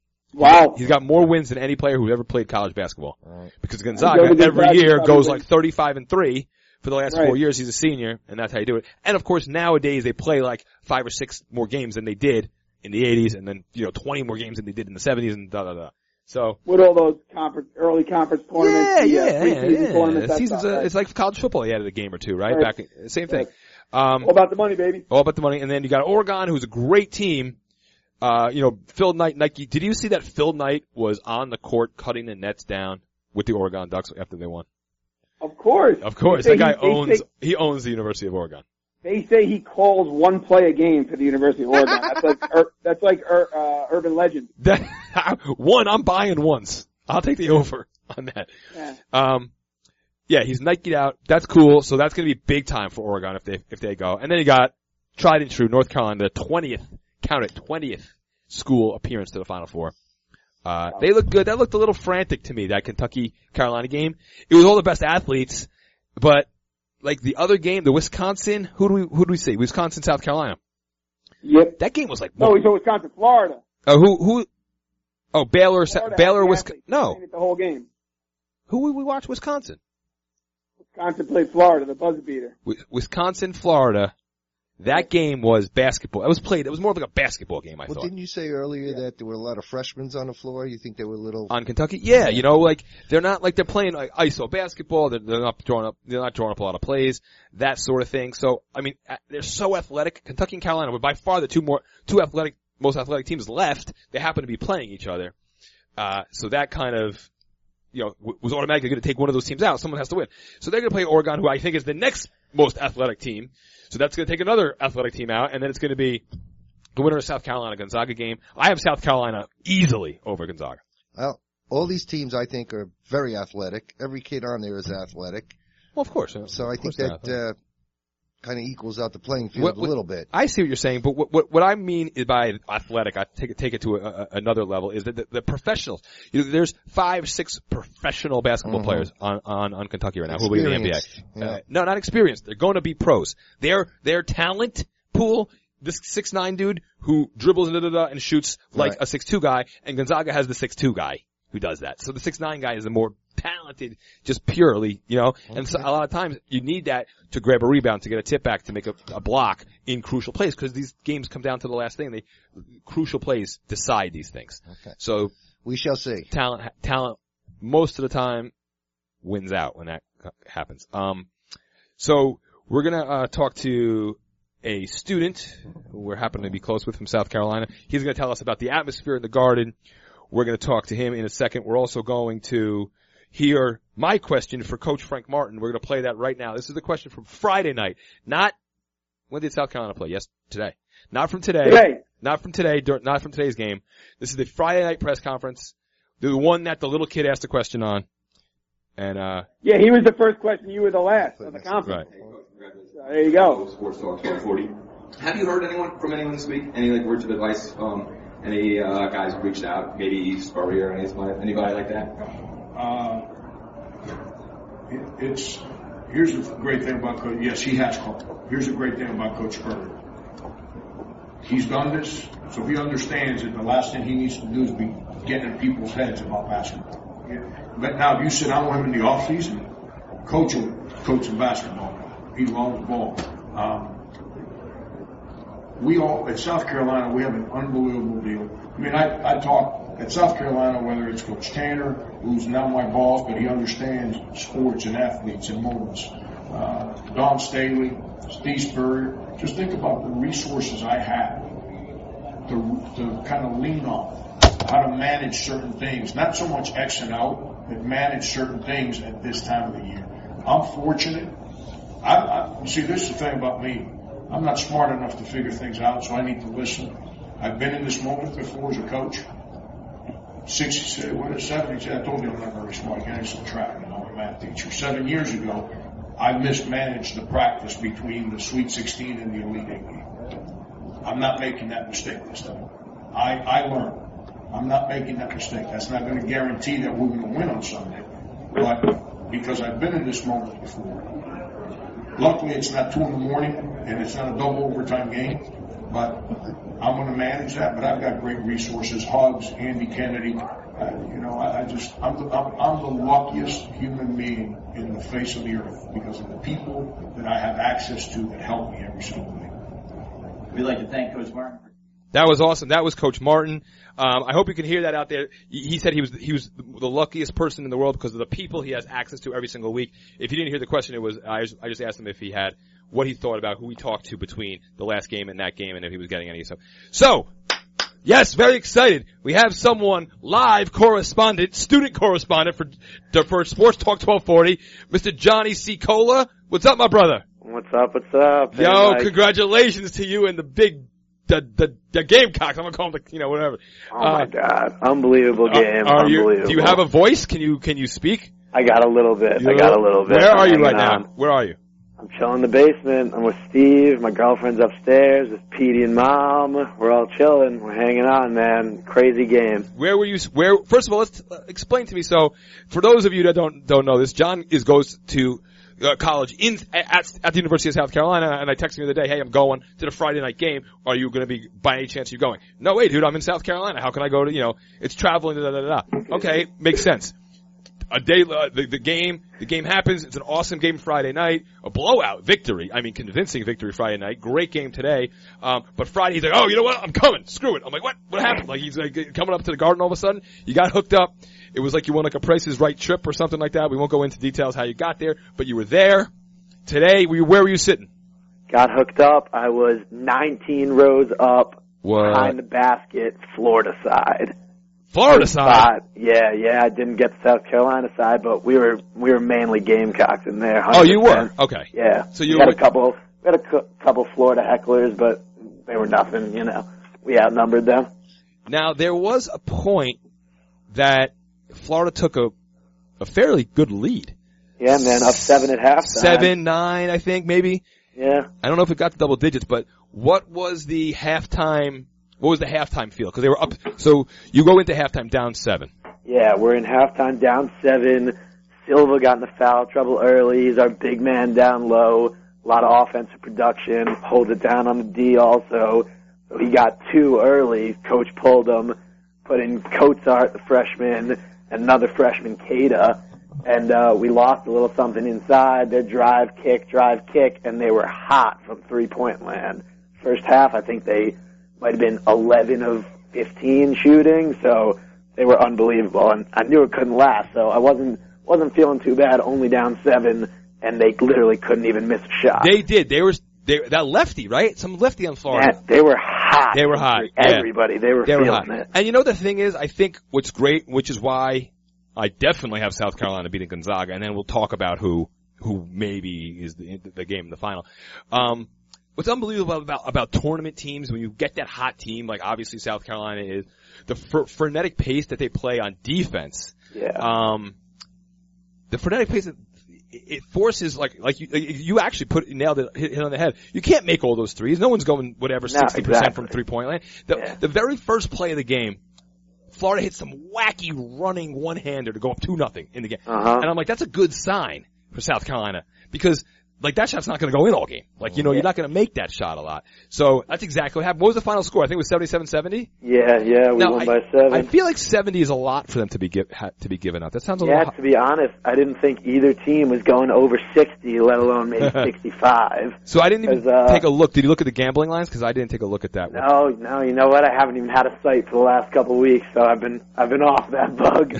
[SPEAKER 4] Wow.
[SPEAKER 3] He's got more wins than any player who ever played college basketball.
[SPEAKER 5] Right.
[SPEAKER 3] Because
[SPEAKER 4] Go
[SPEAKER 3] Gonzaga
[SPEAKER 4] to
[SPEAKER 3] every
[SPEAKER 4] Gonzaga,
[SPEAKER 3] year
[SPEAKER 4] probably
[SPEAKER 3] goes
[SPEAKER 4] win.
[SPEAKER 3] like thirty-five and three for the last
[SPEAKER 4] Right.
[SPEAKER 3] four years. He's a senior, and that's how you do it. And of course, nowadays they play like five or six more games than they did in the eighties, and then, you know, twenty more games than they did in the seventies, and da da da. So,
[SPEAKER 4] With all those conference, early conference tournaments.
[SPEAKER 3] yeah,
[SPEAKER 4] the, uh,
[SPEAKER 3] yeah, yeah,
[SPEAKER 4] preseason
[SPEAKER 3] yeah.
[SPEAKER 4] tournaments, that
[SPEAKER 3] Season's
[SPEAKER 4] stuff,
[SPEAKER 3] a,
[SPEAKER 4] right?
[SPEAKER 3] it's like college football. He added a game or two, right?
[SPEAKER 4] Right.
[SPEAKER 3] Back, same thing.
[SPEAKER 4] Right.
[SPEAKER 3] Um,
[SPEAKER 4] All about the money, baby.
[SPEAKER 3] all about the money. And then you got Oregon, who's a great team. Uh, you know, Phil Knight, Nike. Did you see that Phil Knight was on the court cutting the nets down with the Oregon Ducks after they won?
[SPEAKER 4] Of course.
[SPEAKER 3] Of course,
[SPEAKER 4] They
[SPEAKER 3] that
[SPEAKER 4] say
[SPEAKER 3] guy
[SPEAKER 4] he- they
[SPEAKER 3] owns,
[SPEAKER 4] say-
[SPEAKER 3] he owns the University of Oregon.
[SPEAKER 4] They say he calls one play a game for the University of Oregon. That's like, ur- that's like ur- uh, urban legend.
[SPEAKER 3] That, one, I'm buying once. I'll take the over on that.
[SPEAKER 4] Yeah.
[SPEAKER 3] Um, yeah, he's Nike'd out. That's cool. So that's going to be big time for Oregon if they, if they go. And then you got tried and true North Carolina, the twentieth, count it, twentieth school appearance to the Final Four. Uh, they look good. That looked a little frantic to me, that Kentucky Carolina game. It was all the best athletes, but like the other game, the Wisconsin, who do we, who do we see? Wisconsin, South Carolina.
[SPEAKER 4] Yep.
[SPEAKER 3] That game was like,
[SPEAKER 4] No, he's in Wisconsin, Florida.
[SPEAKER 3] uh, who, who, oh, Baylor, Sa-
[SPEAKER 4] Florida
[SPEAKER 3] Baylor,
[SPEAKER 4] had the
[SPEAKER 3] Wisconsin,
[SPEAKER 4] athletes
[SPEAKER 3] no.
[SPEAKER 4] playing it The whole game.
[SPEAKER 3] Who would we watch? Wisconsin.
[SPEAKER 4] Wisconsin played Florida, the buzzer beater.
[SPEAKER 3] Wi- Wisconsin, Florida. That game was basketball. It was played. It was more of like a basketball game, I
[SPEAKER 5] Well,
[SPEAKER 3] thought.
[SPEAKER 5] didn't you say earlier that there were a lot of freshmen on the floor? You think they were little?
[SPEAKER 3] On Kentucky? Yeah, you know, like, they're not like they're playing like I S O basketball. They're, they're not drawing up, they're not drawing up a lot of plays, that sort of thing. So, I mean, they're so athletic. Kentucky and Carolina were by far the two more, two athletic, most athletic teams left. They happen to be playing each other. Uh, so that kind of, you know, w- was automatically going to take one of those teams out. Someone has to win. So they're going to play Oregon, who I think is the next most athletic team. So that's going to take another athletic team out, and then it's going to be the winner of South Carolina Gonzaga game. I have South Carolina easily over Gonzaga.
[SPEAKER 5] Well, all these teams I think are very athletic. Every kid on there is athletic.
[SPEAKER 3] Well, of course.
[SPEAKER 5] So I think that uh, kind of equals out the playing field
[SPEAKER 3] what, what,
[SPEAKER 5] a little bit.
[SPEAKER 3] I see what you're saying, but what what, what I mean by athletic, I take it take it to a, a, another level, is that the, the professionals. You know, there's five, six professional basketball
[SPEAKER 5] Mm-hmm.
[SPEAKER 3] players on, on on Kentucky right now who will be in the N B A.
[SPEAKER 5] Yeah.
[SPEAKER 3] Uh, no, not experienced. They're going to be pros. Their their talent pool. This six nine dude who dribbles and da da da and shoots like
[SPEAKER 5] Right.
[SPEAKER 3] a six two guy, and Gonzaga has the six two guy who does that. So the six nine guy is the more talented, just purely, you know, and so a lot of times you need that to grab a rebound, to get a tip back, to make a, a block in crucial plays, because these games come down to the last thing. They, crucial plays decide these things.
[SPEAKER 5] Okay.
[SPEAKER 3] So
[SPEAKER 5] We shall see.
[SPEAKER 3] talent, talent most of the time wins out when that happens. Um, so we're gonna, uh, talk to a student who we're happen to be close with from South Carolina. He's gonna tell us about the atmosphere in the Garden. We're going to talk to him in a second. We're also going to hear my question for Coach Frank Martin. We're going to play that right now. This is the question from Friday night. Not, when did South Carolina play? Yes, today. Not from today.
[SPEAKER 4] Today.
[SPEAKER 3] Not from today. Not from today's game. This is the Friday night press conference. The one that the little kid asked a question on. And, uh.
[SPEAKER 4] Yeah, he was the first question. You were the last of the conference.
[SPEAKER 3] Right.
[SPEAKER 4] So there you go.
[SPEAKER 6] Sports Talk twelve forty. Have you heard anyone from anyone this week? Any like words of advice? Um, any uh, guys who reached out? Maybe Spurrier or anybody, anybody like that?
[SPEAKER 7] Uh, it, it's here's the great thing about Coach. Yes, he has called. Here's the great thing about Coach Spurrier. He's done this, so he understands that the last thing he needs to do is be getting in people's heads about basketball. Yeah. But now, if you sit down with him in the off season, coach him, coach him basketball. He loves the ball. Um, we all at South Carolina, we have an unbelievable deal. I mean, I, I talk at South Carolina, whether it's Coach Tanner, who's now my boss, but he understands sports and athletes and moments. Uh, Don Staley, Steve Spurrier. Just think about the resources I have to, to kind of lean on, how to manage certain things. Not so much X and out, but manage certain things at this time of the year. I'm fortunate. I, I see. This is the thing about me. I'm not smart enough to figure things out, so I need to listen. I've been in this moment before as a coach. Sixty, what is seventy? I told you I'm not very smart. I can't even track. You know, I'm a math teacher. Seven years ago, I mismanaged the practice between the Sweet sixteen and the Elite Eight game. I'm not making that mistake this time. I, I learned. I'm not making that mistake. That's not going to guarantee that we're going to win on Sunday. But because I've been in this moment before. Luckily, it's not two in the morning, and it's not a double overtime game. But I'm going to manage that. But I've got great resources: Hugs, Andy Kennedy. Uh, you know, I, I just I'm the, I'm, I'm the luckiest human being in the face of the earth because of the people that I have access to that help me every single day.
[SPEAKER 8] We'd like to thank Coach Martin.
[SPEAKER 3] That was awesome. That was Coach Martin. Um, I hope you can hear that out there. He said he was he was the luckiest person in the world because of the people he has access to every single week. If you didn't hear the question, it was I just, I just asked him if he had what he thought about who he talked to between the last game and that game, and if he was getting any stuff. So, yes, very excited. We have someone live correspondent, student correspondent for for Sports Talk twelve forty, Mister Johnny C. Cola. What's up, my brother?
[SPEAKER 9] What's up? What's up?
[SPEAKER 3] Yo,
[SPEAKER 9] Hey, Mike.
[SPEAKER 3] congratulations to you and the big. The, the, the Gamecocks. I'm gonna call them the, you know, whatever.
[SPEAKER 9] Oh my
[SPEAKER 3] uh,
[SPEAKER 9] God. Unbelievable game.
[SPEAKER 3] Are you,
[SPEAKER 9] Unbelievable.
[SPEAKER 3] do you have a voice? Can you, can you speak?
[SPEAKER 9] I got a little bit.
[SPEAKER 3] You
[SPEAKER 9] I got a little bit.
[SPEAKER 3] Where
[SPEAKER 9] I'm
[SPEAKER 3] are you
[SPEAKER 9] hanging
[SPEAKER 3] right now?
[SPEAKER 9] on.
[SPEAKER 3] Where are you?
[SPEAKER 9] I'm chilling in the basement. I'm with Steve. My girlfriend's upstairs with Petey and Mom. We're all chilling. We're hanging on, man. Crazy game.
[SPEAKER 3] Where were you, where, first of all, let's uh, explain to me. So, for those of you that don't, don't know this, John is, goes to, Uh, college in at, at the University of South Carolina, and I texted him the other day, hey, I'm going to the Friday night game. Are you going to be, by any chance, you're going? No, wait, dude, I'm in South Carolina. How can I go to, you know, it's traveling, da, da, da, da. Okay, makes sense. a day, uh, the, the game, the game happens. It's an awesome game Friday night, a blowout victory. I mean, convincing victory Friday night. Great game today. Um, but Friday he's like, oh, you know what? I'm coming. Screw it. I'm like, what? What happened? Like he's like coming up to the Garden all of a sudden. You got hooked up. It was like you won like a Price is Right trip or something like that. We won't go into details how you got there, but you were there. Today, were you, where were you sitting?
[SPEAKER 9] Got hooked up. I was nineteen rows up
[SPEAKER 3] what?
[SPEAKER 9] behind the basket, Florida side.
[SPEAKER 3] Florida side?
[SPEAKER 9] Yeah, yeah. I didn't get the South Carolina side, but we were we were mainly Gamecocks in there. one hundred percent.
[SPEAKER 3] Oh, you were? Okay.
[SPEAKER 9] Yeah.
[SPEAKER 3] So you
[SPEAKER 9] we had
[SPEAKER 3] were...
[SPEAKER 9] a couple. We had a cu- couple Florida hecklers, but they were nothing. You know, we outnumbered them.
[SPEAKER 3] Now there was a point that Florida took a a fairly good lead.
[SPEAKER 9] Yeah, man, up seven at halftime.
[SPEAKER 3] Seven, nine, I think, maybe.
[SPEAKER 9] Yeah.
[SPEAKER 3] I don't know if it got to double digits, but what was the halftime, what was the halftime feel? Because they were up, so you go into halftime down seven.
[SPEAKER 9] Yeah, we're in halftime down seven. Silva got into foul trouble early. He's our big man down low. A lot of offensive production. Holds it down on the D also. So he got two early. Coach pulled him. Put in Coatsart, the freshman, and another freshman, Kada. And uh, we lost a little something inside. Their drive, kick, drive, kick, and they were hot from three-point land. First half, I think they might have been eleven of fifteen shooting, so they were unbelievable. And I knew it couldn't last, so I wasn't wasn't feeling too bad. Only down seven, and they literally couldn't even miss a shot.
[SPEAKER 3] They did. They were they, that lefty, right? Some lefty on Florida.
[SPEAKER 9] Yeah, they were hot.
[SPEAKER 3] They were hot.
[SPEAKER 9] Everybody,
[SPEAKER 3] yeah.
[SPEAKER 9] they were
[SPEAKER 3] they
[SPEAKER 9] feeling
[SPEAKER 3] were hot.
[SPEAKER 9] it.
[SPEAKER 3] And you know the thing is, I think what's great, which is why I definitely have South Carolina beating Gonzaga, and then we'll talk about who who maybe is the, the game in the final. Um, what's unbelievable about about tournament teams, when you get that hot team, like obviously South Carolina is, the fr- frenetic pace that they play on defense.
[SPEAKER 9] Yeah.
[SPEAKER 3] Um, the frenetic pace, it, it forces like like you you actually put nailed it hit, hit on the head. You can't make all those threes. No one's going whatever sixty
[SPEAKER 9] no,
[SPEAKER 3] percent
[SPEAKER 9] exactly.
[SPEAKER 3] from three point land. The
[SPEAKER 9] yeah.
[SPEAKER 3] the very first play of the game, Florida hit some wacky running one-hander to go up two nothing in the game.
[SPEAKER 9] Uh-huh.
[SPEAKER 3] And I'm like, that's a good sign for South Carolina because, like, that shot's not going to go in all game. Like, you know,
[SPEAKER 9] yeah.
[SPEAKER 3] you're not going to make that shot a lot. So that's exactly what happened. What was the final score? I think it was seventy-seven seventy?
[SPEAKER 9] Yeah, yeah, we
[SPEAKER 3] now,
[SPEAKER 9] won
[SPEAKER 3] I,
[SPEAKER 9] by seven.
[SPEAKER 3] I feel like seventy is a lot for them to be give, ha, to be given up. That sounds a
[SPEAKER 9] yeah,
[SPEAKER 3] lot.
[SPEAKER 9] to be honest, I didn't think either team was going over sixty, let alone maybe sixty-five.
[SPEAKER 3] So I didn't even
[SPEAKER 9] uh,
[SPEAKER 3] take a look. Did you look at the gambling lines? Because I didn't take a look at that one.
[SPEAKER 9] No, no, you know what? I haven't even had a site for the last couple of weeks, so I've been I've been off that bug.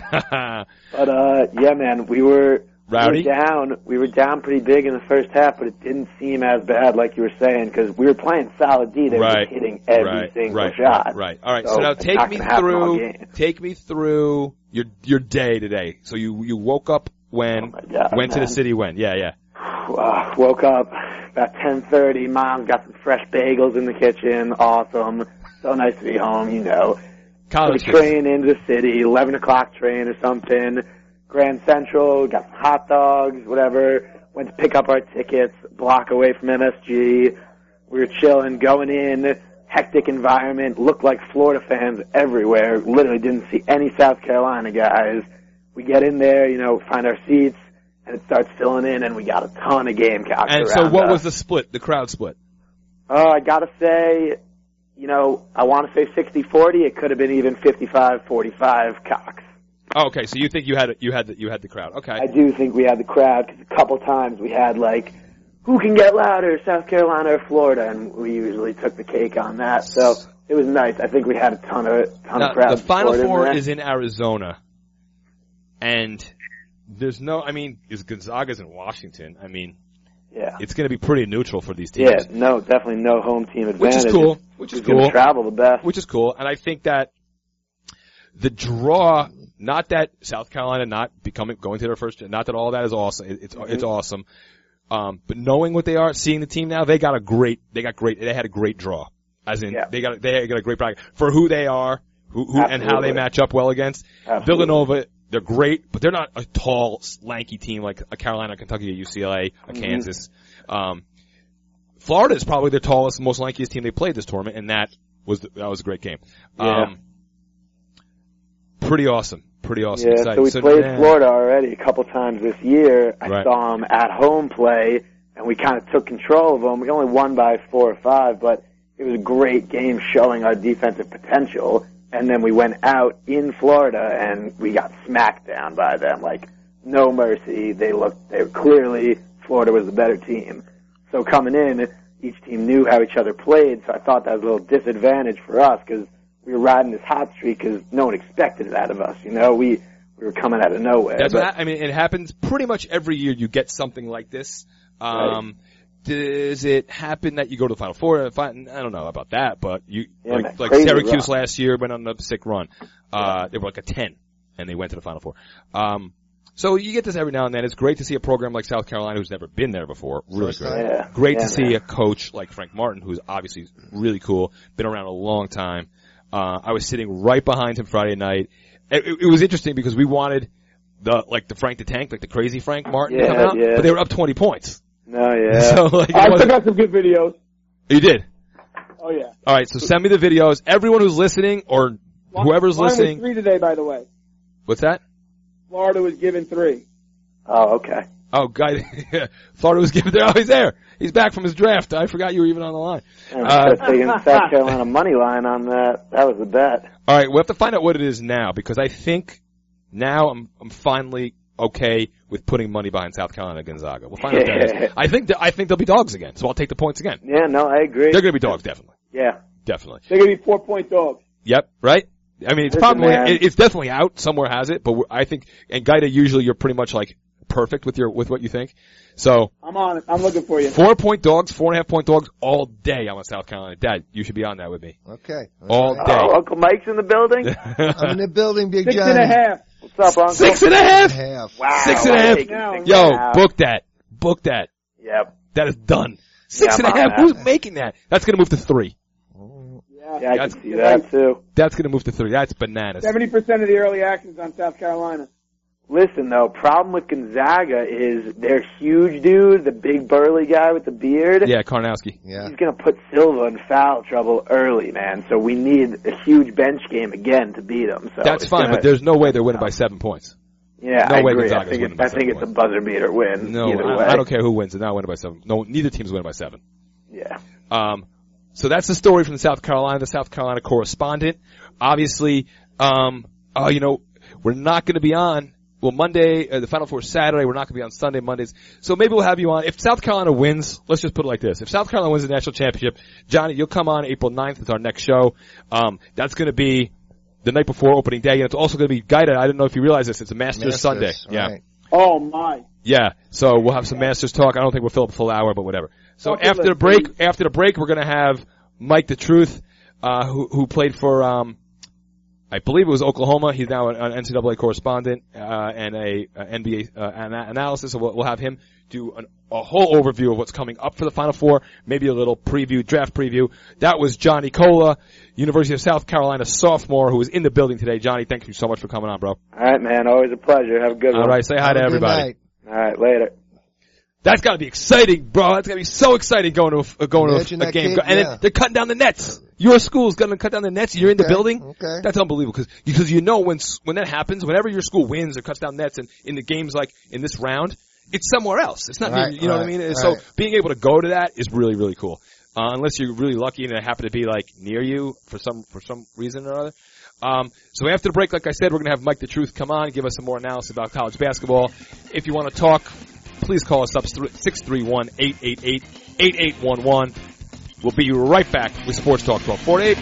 [SPEAKER 9] But uh, yeah, man, we were.
[SPEAKER 3] Rowdy?
[SPEAKER 9] We were down. We were down pretty big in the first half, but it didn't seem as bad, like you were saying, because we were playing solid D. They
[SPEAKER 3] right.
[SPEAKER 9] were hitting every
[SPEAKER 3] right.
[SPEAKER 9] single
[SPEAKER 3] right.
[SPEAKER 9] shot.
[SPEAKER 3] Right. All right.
[SPEAKER 9] So,
[SPEAKER 3] So now take me through. Take me through your your day today. So you you woke up when?
[SPEAKER 9] Oh my God,
[SPEAKER 3] went
[SPEAKER 9] man.
[SPEAKER 3] to the city when? Yeah, yeah.
[SPEAKER 9] Uh, woke up about ten thirty. Mom's got some fresh bagels in the kitchen. Awesome. So nice to be home. You know.
[SPEAKER 3] College
[SPEAKER 9] Took a train into the city. Eleven o'clock train or something. Grand Central, got some hot dogs, whatever. Went to pick up our tickets, block away from M S G. We were chilling, going in, hectic environment, looked like Florida fans everywhere. Literally didn't see any South Carolina guys. We get in there, you know, find our seats, and it starts filling in, and we got a ton of Gamecocks
[SPEAKER 3] And
[SPEAKER 9] around
[SPEAKER 3] so what
[SPEAKER 9] us.
[SPEAKER 3] was the split, the crowd split?
[SPEAKER 9] Oh, I gotta say, you know, I want to say sixty forty. It could have been even fifty-five forty-five Cox.
[SPEAKER 3] Oh, okay, so you think you had you had the, you had the crowd? Okay.
[SPEAKER 9] I do think we had the crowd because a couple times we had like, who can get louder, South Carolina or Florida, and we usually took the cake on that. So it was nice. I think we had a ton of ton
[SPEAKER 3] now,
[SPEAKER 9] of crowd.
[SPEAKER 3] the Final
[SPEAKER 9] support
[SPEAKER 3] Four
[SPEAKER 9] in there.
[SPEAKER 3] is in Arizona, and there's no. I mean, is Gonzaga's in Washington? I mean,
[SPEAKER 9] yeah,
[SPEAKER 3] it's going to be pretty neutral for these teams.
[SPEAKER 9] Yeah, no, definitely no home team advantage.
[SPEAKER 3] Which is cool. Which is
[SPEAKER 9] Who's gonna
[SPEAKER 3] cool.
[SPEAKER 9] Travel the best.
[SPEAKER 3] Which is cool, and I think that the draw. Not that South Carolina not becoming going to their first, not that all that is awesome. It, it's
[SPEAKER 9] Mm-hmm.
[SPEAKER 3] it's awesome, um, but knowing what they are, seeing the team now, they got a great, they got great, they had a great draw. As in,
[SPEAKER 9] yeah.
[SPEAKER 3] they got they got a great bracket for who they are, who, who and how they match up well against
[SPEAKER 9] Absolutely.
[SPEAKER 3] Villanova. They're great, but they're not a tall, lanky team like a Carolina, Kentucky, a U C L A, a
[SPEAKER 9] mm-hmm.
[SPEAKER 3] Kansas. Um, Florida is probably the tallest, most lankiest team they played this tournament, and that was the, that was a great game.
[SPEAKER 9] Yeah.
[SPEAKER 3] Um, pretty awesome. Pretty awesome.
[SPEAKER 9] Yeah,
[SPEAKER 3] Exciting.
[SPEAKER 9] so we
[SPEAKER 3] so
[SPEAKER 9] played
[SPEAKER 3] now,
[SPEAKER 9] Florida already a couple times this year. I
[SPEAKER 3] Right.
[SPEAKER 9] saw them at home play, and we kind of took control of them. We only won by four or five, but it was a great game showing our defensive potential. And then we went out in Florida, and we got smacked down by them, like no mercy. They looked, they were clearly, Florida was the better team. So coming in, each team knew how each other played, so I thought that was a little disadvantage for us because we were riding this hot streak because no one expected it out of us. You know, we, we were coming out of nowhere.
[SPEAKER 3] That's
[SPEAKER 9] but,
[SPEAKER 3] what I, I mean, it happens pretty much every year you get something like this. Um,
[SPEAKER 9] right.
[SPEAKER 3] Does it happen that you go to the Final Four? I don't know about that, but you,
[SPEAKER 9] yeah,
[SPEAKER 3] like,
[SPEAKER 9] man,
[SPEAKER 3] like
[SPEAKER 9] crazy
[SPEAKER 3] Syracuse
[SPEAKER 9] run.
[SPEAKER 3] last year went on a sick run. Uh, they were like a ten and they went to the Final Four. Um, so you get this every now and then. It's great to see a program like South Carolina who's never been there before. Really
[SPEAKER 5] First
[SPEAKER 3] great.
[SPEAKER 5] time.
[SPEAKER 9] Yeah.
[SPEAKER 3] Great
[SPEAKER 9] yeah,
[SPEAKER 3] to see
[SPEAKER 9] man.
[SPEAKER 3] a coach like Frank Martin, who's obviously really cool, been around a long time. Uh, I was sitting right behind him Friday night. It, it, it was interesting because we wanted the, like the Frank the Tank, like the crazy Frank Martin to
[SPEAKER 9] Yeah,
[SPEAKER 3] come out,
[SPEAKER 9] yeah.
[SPEAKER 3] but they were up twenty points.
[SPEAKER 9] No, yeah.
[SPEAKER 3] So like, it
[SPEAKER 4] I took
[SPEAKER 3] wasn't-
[SPEAKER 4] out some good videos.
[SPEAKER 3] you did.
[SPEAKER 4] Oh yeah.
[SPEAKER 3] Alright, so send me the videos. Everyone who's listening or whoever's
[SPEAKER 4] Mine
[SPEAKER 3] listening.
[SPEAKER 4] was three today, by the way.
[SPEAKER 3] What's that?
[SPEAKER 4] Florida was given three.
[SPEAKER 9] Oh, okay.
[SPEAKER 3] Oh, guy, Florida was given there. Oh, he's there. He's back from his draft. I forgot you were even on the line.
[SPEAKER 9] Yeah, we
[SPEAKER 3] Uh,
[SPEAKER 9] should have taken South Carolina money line on that. That was the bet.
[SPEAKER 3] All right, we'll have to find out what it is now because I think now I'm I'm finally okay with putting money behind South Carolina Gonzaga. We'll find out what that is. I think th- I think they'll be dogs again, so I'll take the points again.
[SPEAKER 9] Yeah, no, I agree.
[SPEAKER 3] They're going to be dogs, definitely,
[SPEAKER 9] Yeah.
[SPEAKER 3] definitely.
[SPEAKER 4] They're gonna be four point dogs.
[SPEAKER 3] Yep, right. I mean, it's
[SPEAKER 9] Listen,
[SPEAKER 3] probably
[SPEAKER 9] man.
[SPEAKER 3] it, it's definitely out. Somewhere has it, but we're, I think and Gaida usually you're pretty much like perfect with your with what you think. So
[SPEAKER 4] I'm on it. I'm looking for you.
[SPEAKER 3] four point dogs, four and a half point dogs all day. I'm on South Carolina. Dad, you should be on that with me
[SPEAKER 5] Okay.
[SPEAKER 3] all
[SPEAKER 5] right.
[SPEAKER 3] day.
[SPEAKER 9] Oh, Uncle Mike's in the building?
[SPEAKER 5] I'm in the building, Big
[SPEAKER 4] Six
[SPEAKER 5] Johnny.
[SPEAKER 4] and a half.
[SPEAKER 9] What's up, Uncle?
[SPEAKER 3] Six and a half.
[SPEAKER 5] Half.
[SPEAKER 9] Wow.
[SPEAKER 3] Six and a half.
[SPEAKER 4] Now,
[SPEAKER 3] Yo,
[SPEAKER 9] Wow.
[SPEAKER 3] book that. Book that.
[SPEAKER 9] Yep.
[SPEAKER 3] That is done. Six
[SPEAKER 9] Yeah,
[SPEAKER 3] and a
[SPEAKER 9] I'm
[SPEAKER 3] half.
[SPEAKER 9] on
[SPEAKER 3] Who's
[SPEAKER 9] that.
[SPEAKER 3] making that? That's going to move to three.
[SPEAKER 4] Yeah.
[SPEAKER 9] Yeah, I
[SPEAKER 3] That's-
[SPEAKER 9] can see that too.
[SPEAKER 3] That's going to move to three. That's bananas.
[SPEAKER 4] Seventy percent of the early action's on South Carolina.
[SPEAKER 9] Listen, though, problem with Gonzaga is they're huge dude, the big burly guy with the beard.
[SPEAKER 3] Yeah, Karnowski.
[SPEAKER 5] Yeah.
[SPEAKER 9] He's going to put Silva in foul trouble early, man. So we need a huge bench game again to beat them. So
[SPEAKER 3] That's
[SPEAKER 9] it's
[SPEAKER 3] fine,
[SPEAKER 9] gonna-
[SPEAKER 3] but there's no way they're winning by seven points.
[SPEAKER 9] yeah,
[SPEAKER 3] no
[SPEAKER 9] I
[SPEAKER 3] way
[SPEAKER 9] agree. I
[SPEAKER 3] Gonzaga's
[SPEAKER 9] think,
[SPEAKER 3] winning
[SPEAKER 9] it's,
[SPEAKER 3] by
[SPEAKER 9] I think
[SPEAKER 3] seven
[SPEAKER 9] it's a
[SPEAKER 3] points.
[SPEAKER 9] buzzer beater win.
[SPEAKER 3] No,
[SPEAKER 9] either
[SPEAKER 3] I,
[SPEAKER 9] way.
[SPEAKER 3] I don't care who wins. They're not winning by seven. No, neither team's winning by seven.
[SPEAKER 9] Yeah.
[SPEAKER 3] Um, so that's the story from South Carolina, the South Carolina correspondent. Obviously, um, oh, you know, we're not going to be on. Well, Monday, uh, the Final Four is Saturday. We're not going to be on Sunday, Mondays. So maybe we'll have you on. If South Carolina wins, let's just put it like this. If South Carolina wins the national championship, Johnny, you'll come on April ninth. It's our next show. Um, that's going to be the night before opening day. And it's also going to be guided. I don't know if you realize this. It's a Masters,
[SPEAKER 5] Masters,
[SPEAKER 3] Sunday. Yeah.
[SPEAKER 5] right.
[SPEAKER 4] Oh my.
[SPEAKER 3] Yeah. So we'll have some Masters talk. I don't think we'll fill up a full hour, but whatever. So
[SPEAKER 4] Okay,
[SPEAKER 3] after the
[SPEAKER 4] let's
[SPEAKER 3] break,
[SPEAKER 4] see.
[SPEAKER 3] after the break, we're going to have Mike the Truth, uh, who, who played for, um, I believe it was Oklahoma. He's now an, an N C double A correspondent, uh, and a, a N B A, uh, an analysis. So we'll, we'll have him do an, a whole overview of what's coming up for the Final Four, maybe a little preview, draft preview. That was Johnny Cola, University of South Carolina sophomore, who was in the building today. Johnny, thank you so much for coming on, bro.
[SPEAKER 9] All right, man. Always a pleasure. Have a good
[SPEAKER 3] All
[SPEAKER 9] one.
[SPEAKER 3] right, say hi
[SPEAKER 5] Have
[SPEAKER 3] to
[SPEAKER 5] a good
[SPEAKER 3] everybody.
[SPEAKER 5] night.
[SPEAKER 9] All right, later.
[SPEAKER 3] That's got to be exciting, bro. That's got to be so exciting going to a, going
[SPEAKER 5] Imagine
[SPEAKER 3] to a, a
[SPEAKER 5] that
[SPEAKER 3] game.
[SPEAKER 5] kid,
[SPEAKER 3] and
[SPEAKER 5] yeah.
[SPEAKER 3] then they're cutting down the nets. Your school's going to cut down the nets. You're in the
[SPEAKER 5] Okay,
[SPEAKER 3] building.
[SPEAKER 5] okay.
[SPEAKER 3] That's unbelievable because because you know when s- when that happens, whenever your school wins or cuts down nets, and in the games like in this round, it's somewhere else. It's not
[SPEAKER 5] Right,
[SPEAKER 3] you know what I
[SPEAKER 5] right,
[SPEAKER 3] mean. And
[SPEAKER 5] right.
[SPEAKER 3] So being able to go to that is really really cool. Uh, unless you're really lucky and it happened to be like near you for some for some reason or other. Um, so after the break, like I said, we're going to have Mike the Truth come on, give us some more analysis about college basketball. If you want to talk, please call us up, six three one, eight eight eight, eight eight one one. We'll be right back with Sports Talk twelve forty.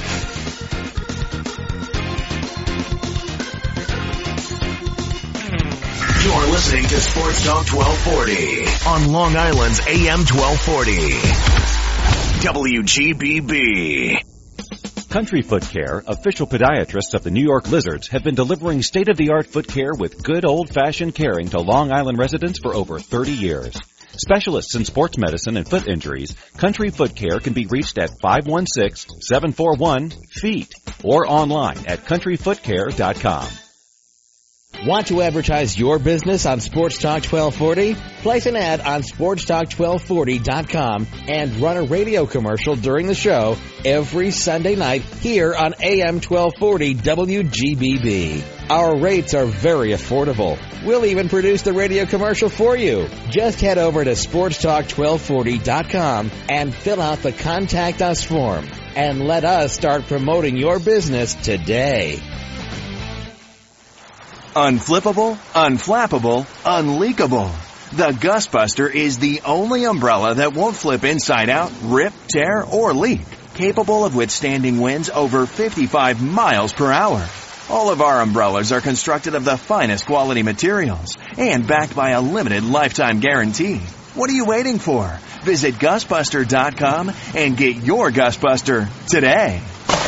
[SPEAKER 2] You're listening to Sports Talk twelve forty on Long Island's A M twelve forty. W G B B.
[SPEAKER 10] Country Foot Care, official podiatrists of the New York Lizards, have been delivering state-of-the-art foot care with good old-fashioned caring to Long Island residents for over thirty years. Specialists in sports medicine and foot injuries, Country Foot Care can be reached at five one six, seven four one, F E E T or online at country foot care dot com.
[SPEAKER 11] Want to advertise your business on Sports Talk twelve forty? Place an ad on sports talk twelve forty dot com and run a radio commercial during the show every Sunday night here on A M twelve forty W G B B. Our rates are very affordable. We'll even produce the radio commercial for you. Just head over to sports talk twelve forty dot com and fill out the Contact Us form and let us start promoting your business today.
[SPEAKER 2] Unflippable, unflappable, unleakable. The Gusbuster is the only umbrella that won't flip inside out, rip, tear, or leak. Capable of withstanding winds over fifty-five miles per hour. All of our umbrellas are constructed of the finest quality materials and backed by a limited lifetime guarantee. What are you waiting for? Visit Gusbuster dot com and get your Gusbuster today.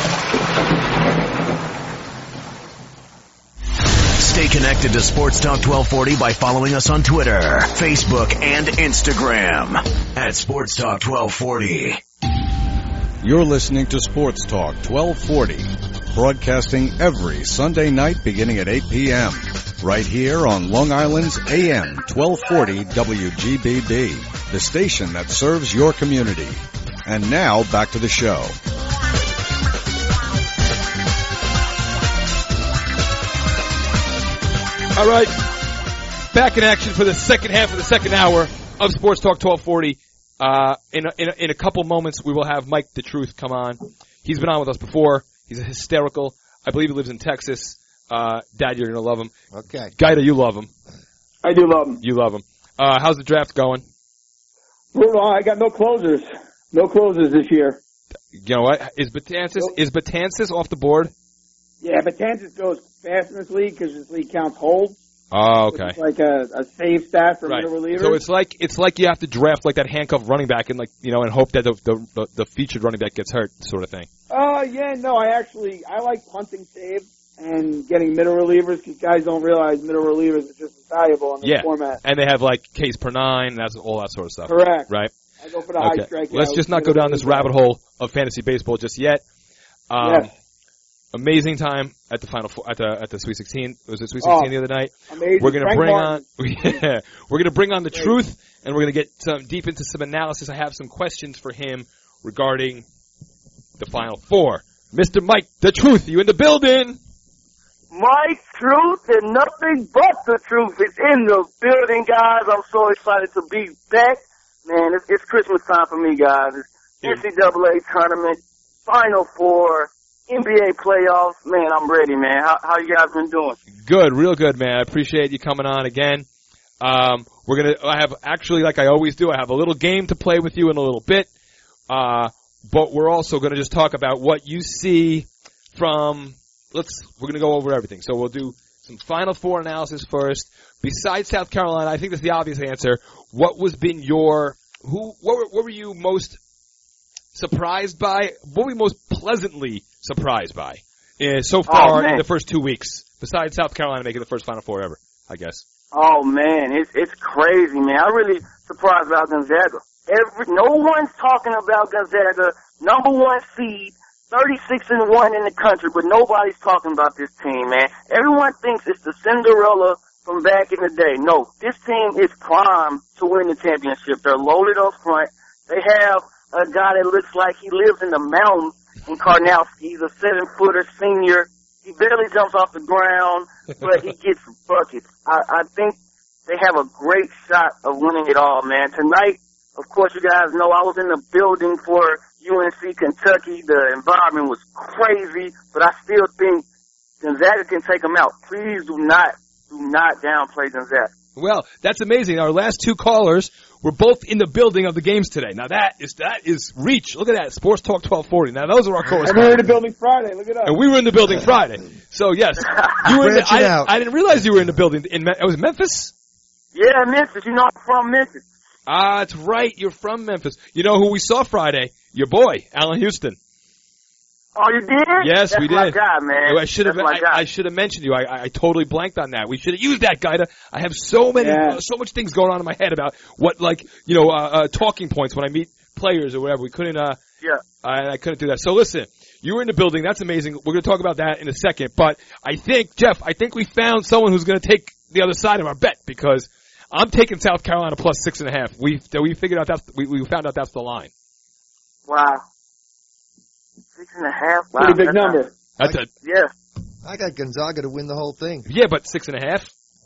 [SPEAKER 2] Stay connected to Sports Talk twelve forty by following us on Twitter, Facebook, and Instagram at Sports Talk twelve forty.
[SPEAKER 12] You're listening to Sports Talk twelve forty, broadcasting every Sunday night beginning at eight p.m. right here on Long Island's A M twelve forty W G B B, the station that serves your community. And now back to the show.
[SPEAKER 3] All right, back in action for the second half of the second hour of Sports Talk twelve forty. Uh, in a, in a, in a couple moments, we will have Mike the Truth come on. He's been on with us before. He's hysterical. I believe he lives in Texas. Uh, Dad, you're gonna love him.
[SPEAKER 5] Okay.
[SPEAKER 3] Gaida, you love him.
[SPEAKER 4] I do love him.
[SPEAKER 3] You love him. Uh, how's the draft going?
[SPEAKER 4] Brutal. I got no closers. No closers this year.
[SPEAKER 3] You know what? Is Betances, is Betances off the board?
[SPEAKER 4] Yeah, but Betances goes fast in this league because this league counts holds.
[SPEAKER 3] Oh, okay.
[SPEAKER 4] It's like a, a save stat for
[SPEAKER 3] Right.
[SPEAKER 4] middle relievers.
[SPEAKER 3] So it's like it's like you have to draft like that handcuffed running back and like you know and hope that the the, the, the featured running back gets hurt, sort of thing.
[SPEAKER 4] Uh, yeah, no, I actually, I like punting saves and getting middle relievers because guys don't realize middle relievers are just as valuable in this
[SPEAKER 3] Yeah,
[SPEAKER 4] format.
[SPEAKER 3] and they have like Ks per nine, that's all that sort of stuff.
[SPEAKER 4] Correct.
[SPEAKER 3] Right.
[SPEAKER 4] I go for the
[SPEAKER 3] Okay.
[SPEAKER 4] high strikeout.
[SPEAKER 3] Let's just not go down this rabbit hole of fantasy baseball just yet. Um,
[SPEAKER 4] Yes.
[SPEAKER 3] Amazing time at the final four, at the at the Sweet sixteen. Was it Sweet
[SPEAKER 4] Oh,
[SPEAKER 3] sixteen the other night?
[SPEAKER 4] amazing.
[SPEAKER 3] We're gonna
[SPEAKER 4] Frank
[SPEAKER 3] bring
[SPEAKER 4] Martin.
[SPEAKER 3] on yeah, we're gonna bring on the Truth, and we're gonna get some deep into some analysis. I have some questions for him regarding the Final Four. Mister Mike, the Truth, you in the building?
[SPEAKER 13] Mike, Truth, and nothing but the truth is in the building, guys. I'm so excited to be back. Man, it's, it's Christmas time for me, guys. It's N C double A tournament, Final Four, N B A playoffs. Man, I'm ready, man. How, how you guys been doing?
[SPEAKER 3] Good, real good, man. I appreciate you coming on again. Um, we're gonna, I have actually, like I always do, I have a little game to play with you in a little bit. Uh, but we're also gonna just talk about what you see from, let's, we're gonna go over everything. So we'll do some Final Four analysis first. Besides South Carolina, I think that's the obvious answer. What was been your, who, what were, what were you most surprised by? What were you most pleasantly surprised by uh, so far
[SPEAKER 13] Oh,
[SPEAKER 3] in the first two weeks? Besides South Carolina making the first Final Four ever, I guess.
[SPEAKER 13] Oh man, it's it's crazy, man. I'm really surprised about Gonzaga. Every no one's talking about Gonzaga, number one seed, thirty-six and one in the country, but nobody's talking about this team, man. Everyone thinks it's the Cinderella from back in the day. No, this team is primed to win the championship. They're loaded up front. They have a guy that looks like he lives in the mountains in Karnowski. He's a seven-footer senior. He barely jumps off the ground, but he gets buckets. I, I think they have a great shot of winning it all, man. Tonight, of course, you guys know I was in the building for U N C Kentucky. The environment was crazy, but I still think Gonzaga can take them out. Please do not, do not downplay Gonzaga.
[SPEAKER 3] Well, that's amazing. Our last two callers were both in the building of the games today. Now that is that is reach. Look at that. Sports Talk twelve forty. Now those are our callers.
[SPEAKER 4] And we were in the building Friday. Look at us.
[SPEAKER 3] And we were in the building Friday. So yes, you were. In the,
[SPEAKER 5] Branch it
[SPEAKER 3] I,
[SPEAKER 5] out.
[SPEAKER 3] I didn't realize you were in the building. In it was Memphis.
[SPEAKER 13] Yeah, Memphis. You know I'm from Memphis.
[SPEAKER 3] Ah, that's right. You're from Memphis. You know who we saw Friday? Your boy, Allen Houston.
[SPEAKER 13] Oh, you did?
[SPEAKER 3] Yes,
[SPEAKER 13] That's
[SPEAKER 3] we did.
[SPEAKER 13] my guy, man.
[SPEAKER 3] I should have.
[SPEAKER 13] That's my
[SPEAKER 3] I,
[SPEAKER 13] guy.
[SPEAKER 3] I should have mentioned you. I, I, I totally blanked on that. We should have used that guy to. I have so many,
[SPEAKER 4] Yeah.
[SPEAKER 3] uh, so much things going on in my head about what, like, you know, uh, uh, talking points when I meet players or whatever. We couldn't. Uh,
[SPEAKER 13] Yeah.
[SPEAKER 3] I, I couldn't do that. So listen, you were in the building. That's amazing. We're going to talk about that in a second. But I think, Jeff, I think we found someone who's going to take the other side of our bet because I'm taking South Carolina plus six and a half. We we figured out that's we we found out that's the line.
[SPEAKER 13] Wow. Six and a half? Wow.
[SPEAKER 4] Pretty big
[SPEAKER 13] that's
[SPEAKER 4] number.
[SPEAKER 3] That's a
[SPEAKER 13] Yeah.
[SPEAKER 5] I got Gonzaga to win the whole thing.
[SPEAKER 3] yeah, but six and a half.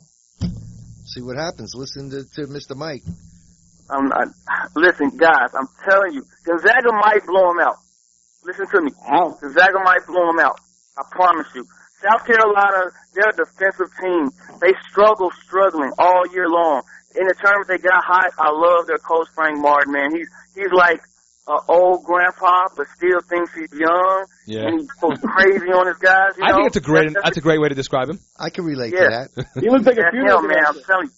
[SPEAKER 5] See what happens. Listen to, to Mister Mike.
[SPEAKER 13] I'm not, listen, guys, I'm telling you, Gonzaga might blow them out. Listen to me.
[SPEAKER 4] Wow.
[SPEAKER 13] Gonzaga might blow them out. I promise you. South Carolina, they're a defensive team. They struggle, struggling all year long. In the tournament, they got hot. I love their coach, Frank Martin, man. He's, he's like an old grandpa, but still thinks he's young.
[SPEAKER 3] Yeah.
[SPEAKER 13] And he goes crazy on his guys, you
[SPEAKER 3] I
[SPEAKER 13] know?
[SPEAKER 3] think it's a great, that's a great way to describe him.
[SPEAKER 5] I can relate
[SPEAKER 13] Yeah.
[SPEAKER 5] to that.
[SPEAKER 4] He looks like a
[SPEAKER 13] That's
[SPEAKER 4] funeral
[SPEAKER 13] him, man. I'm
[SPEAKER 4] director.
[SPEAKER 13] telling you.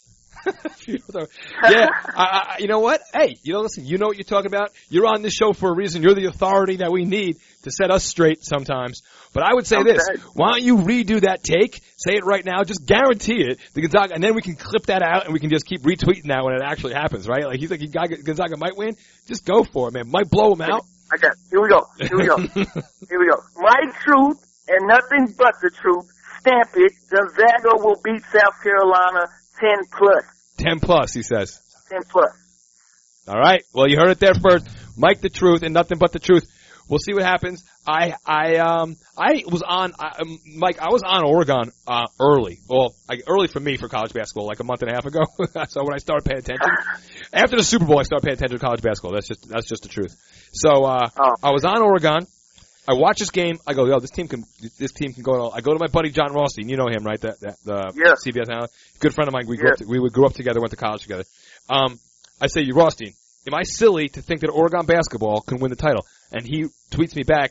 [SPEAKER 3] Yeah, I, I, you know what? Hey, you know, listen, you know what you're talking about. You're on this show for a reason. You're the authority that we need to set us straight sometimes. But I would say
[SPEAKER 13] Okay.
[SPEAKER 3] this: why don't you redo that take? Say it right now. Just guarantee it. The Gonzaga, and then we can clip that out and we can just keep retweeting that when it actually happens, right? Like he's like Gonzaga might win. Just go for it, man. Might blow him out.
[SPEAKER 13] I got it. Here we go. Here we go. Here we go. My truth and nothing but the truth. Stamp it. Gonzaga will beat South Carolina ten plus.
[SPEAKER 3] Ten plus, he says.
[SPEAKER 13] ten plus.
[SPEAKER 3] All right. Well, you heard it there first. Mike the truth and nothing but the truth. We'll see what happens. I I um I was on I, um, Mike. I was on Oregon uh early. Well, like early for me for college basketball, like a month and a half ago. So when I started paying attention, after the Super Bowl, I started paying attention to college basketball. That's just that's just the truth. So uh
[SPEAKER 13] oh.
[SPEAKER 3] I was on Oregon. I watch this game. I go, yo, this team can this team can go. I go to my buddy John Rothstein. You know him, right? That that the
[SPEAKER 13] yeah.
[SPEAKER 3] C B S analyst, good friend of mine. We grew
[SPEAKER 13] yeah.
[SPEAKER 3] up to, we grew up together, went to college together. Um, I say, you Rothstein, am I silly to think that Oregon basketball can win the title? And he tweets me back,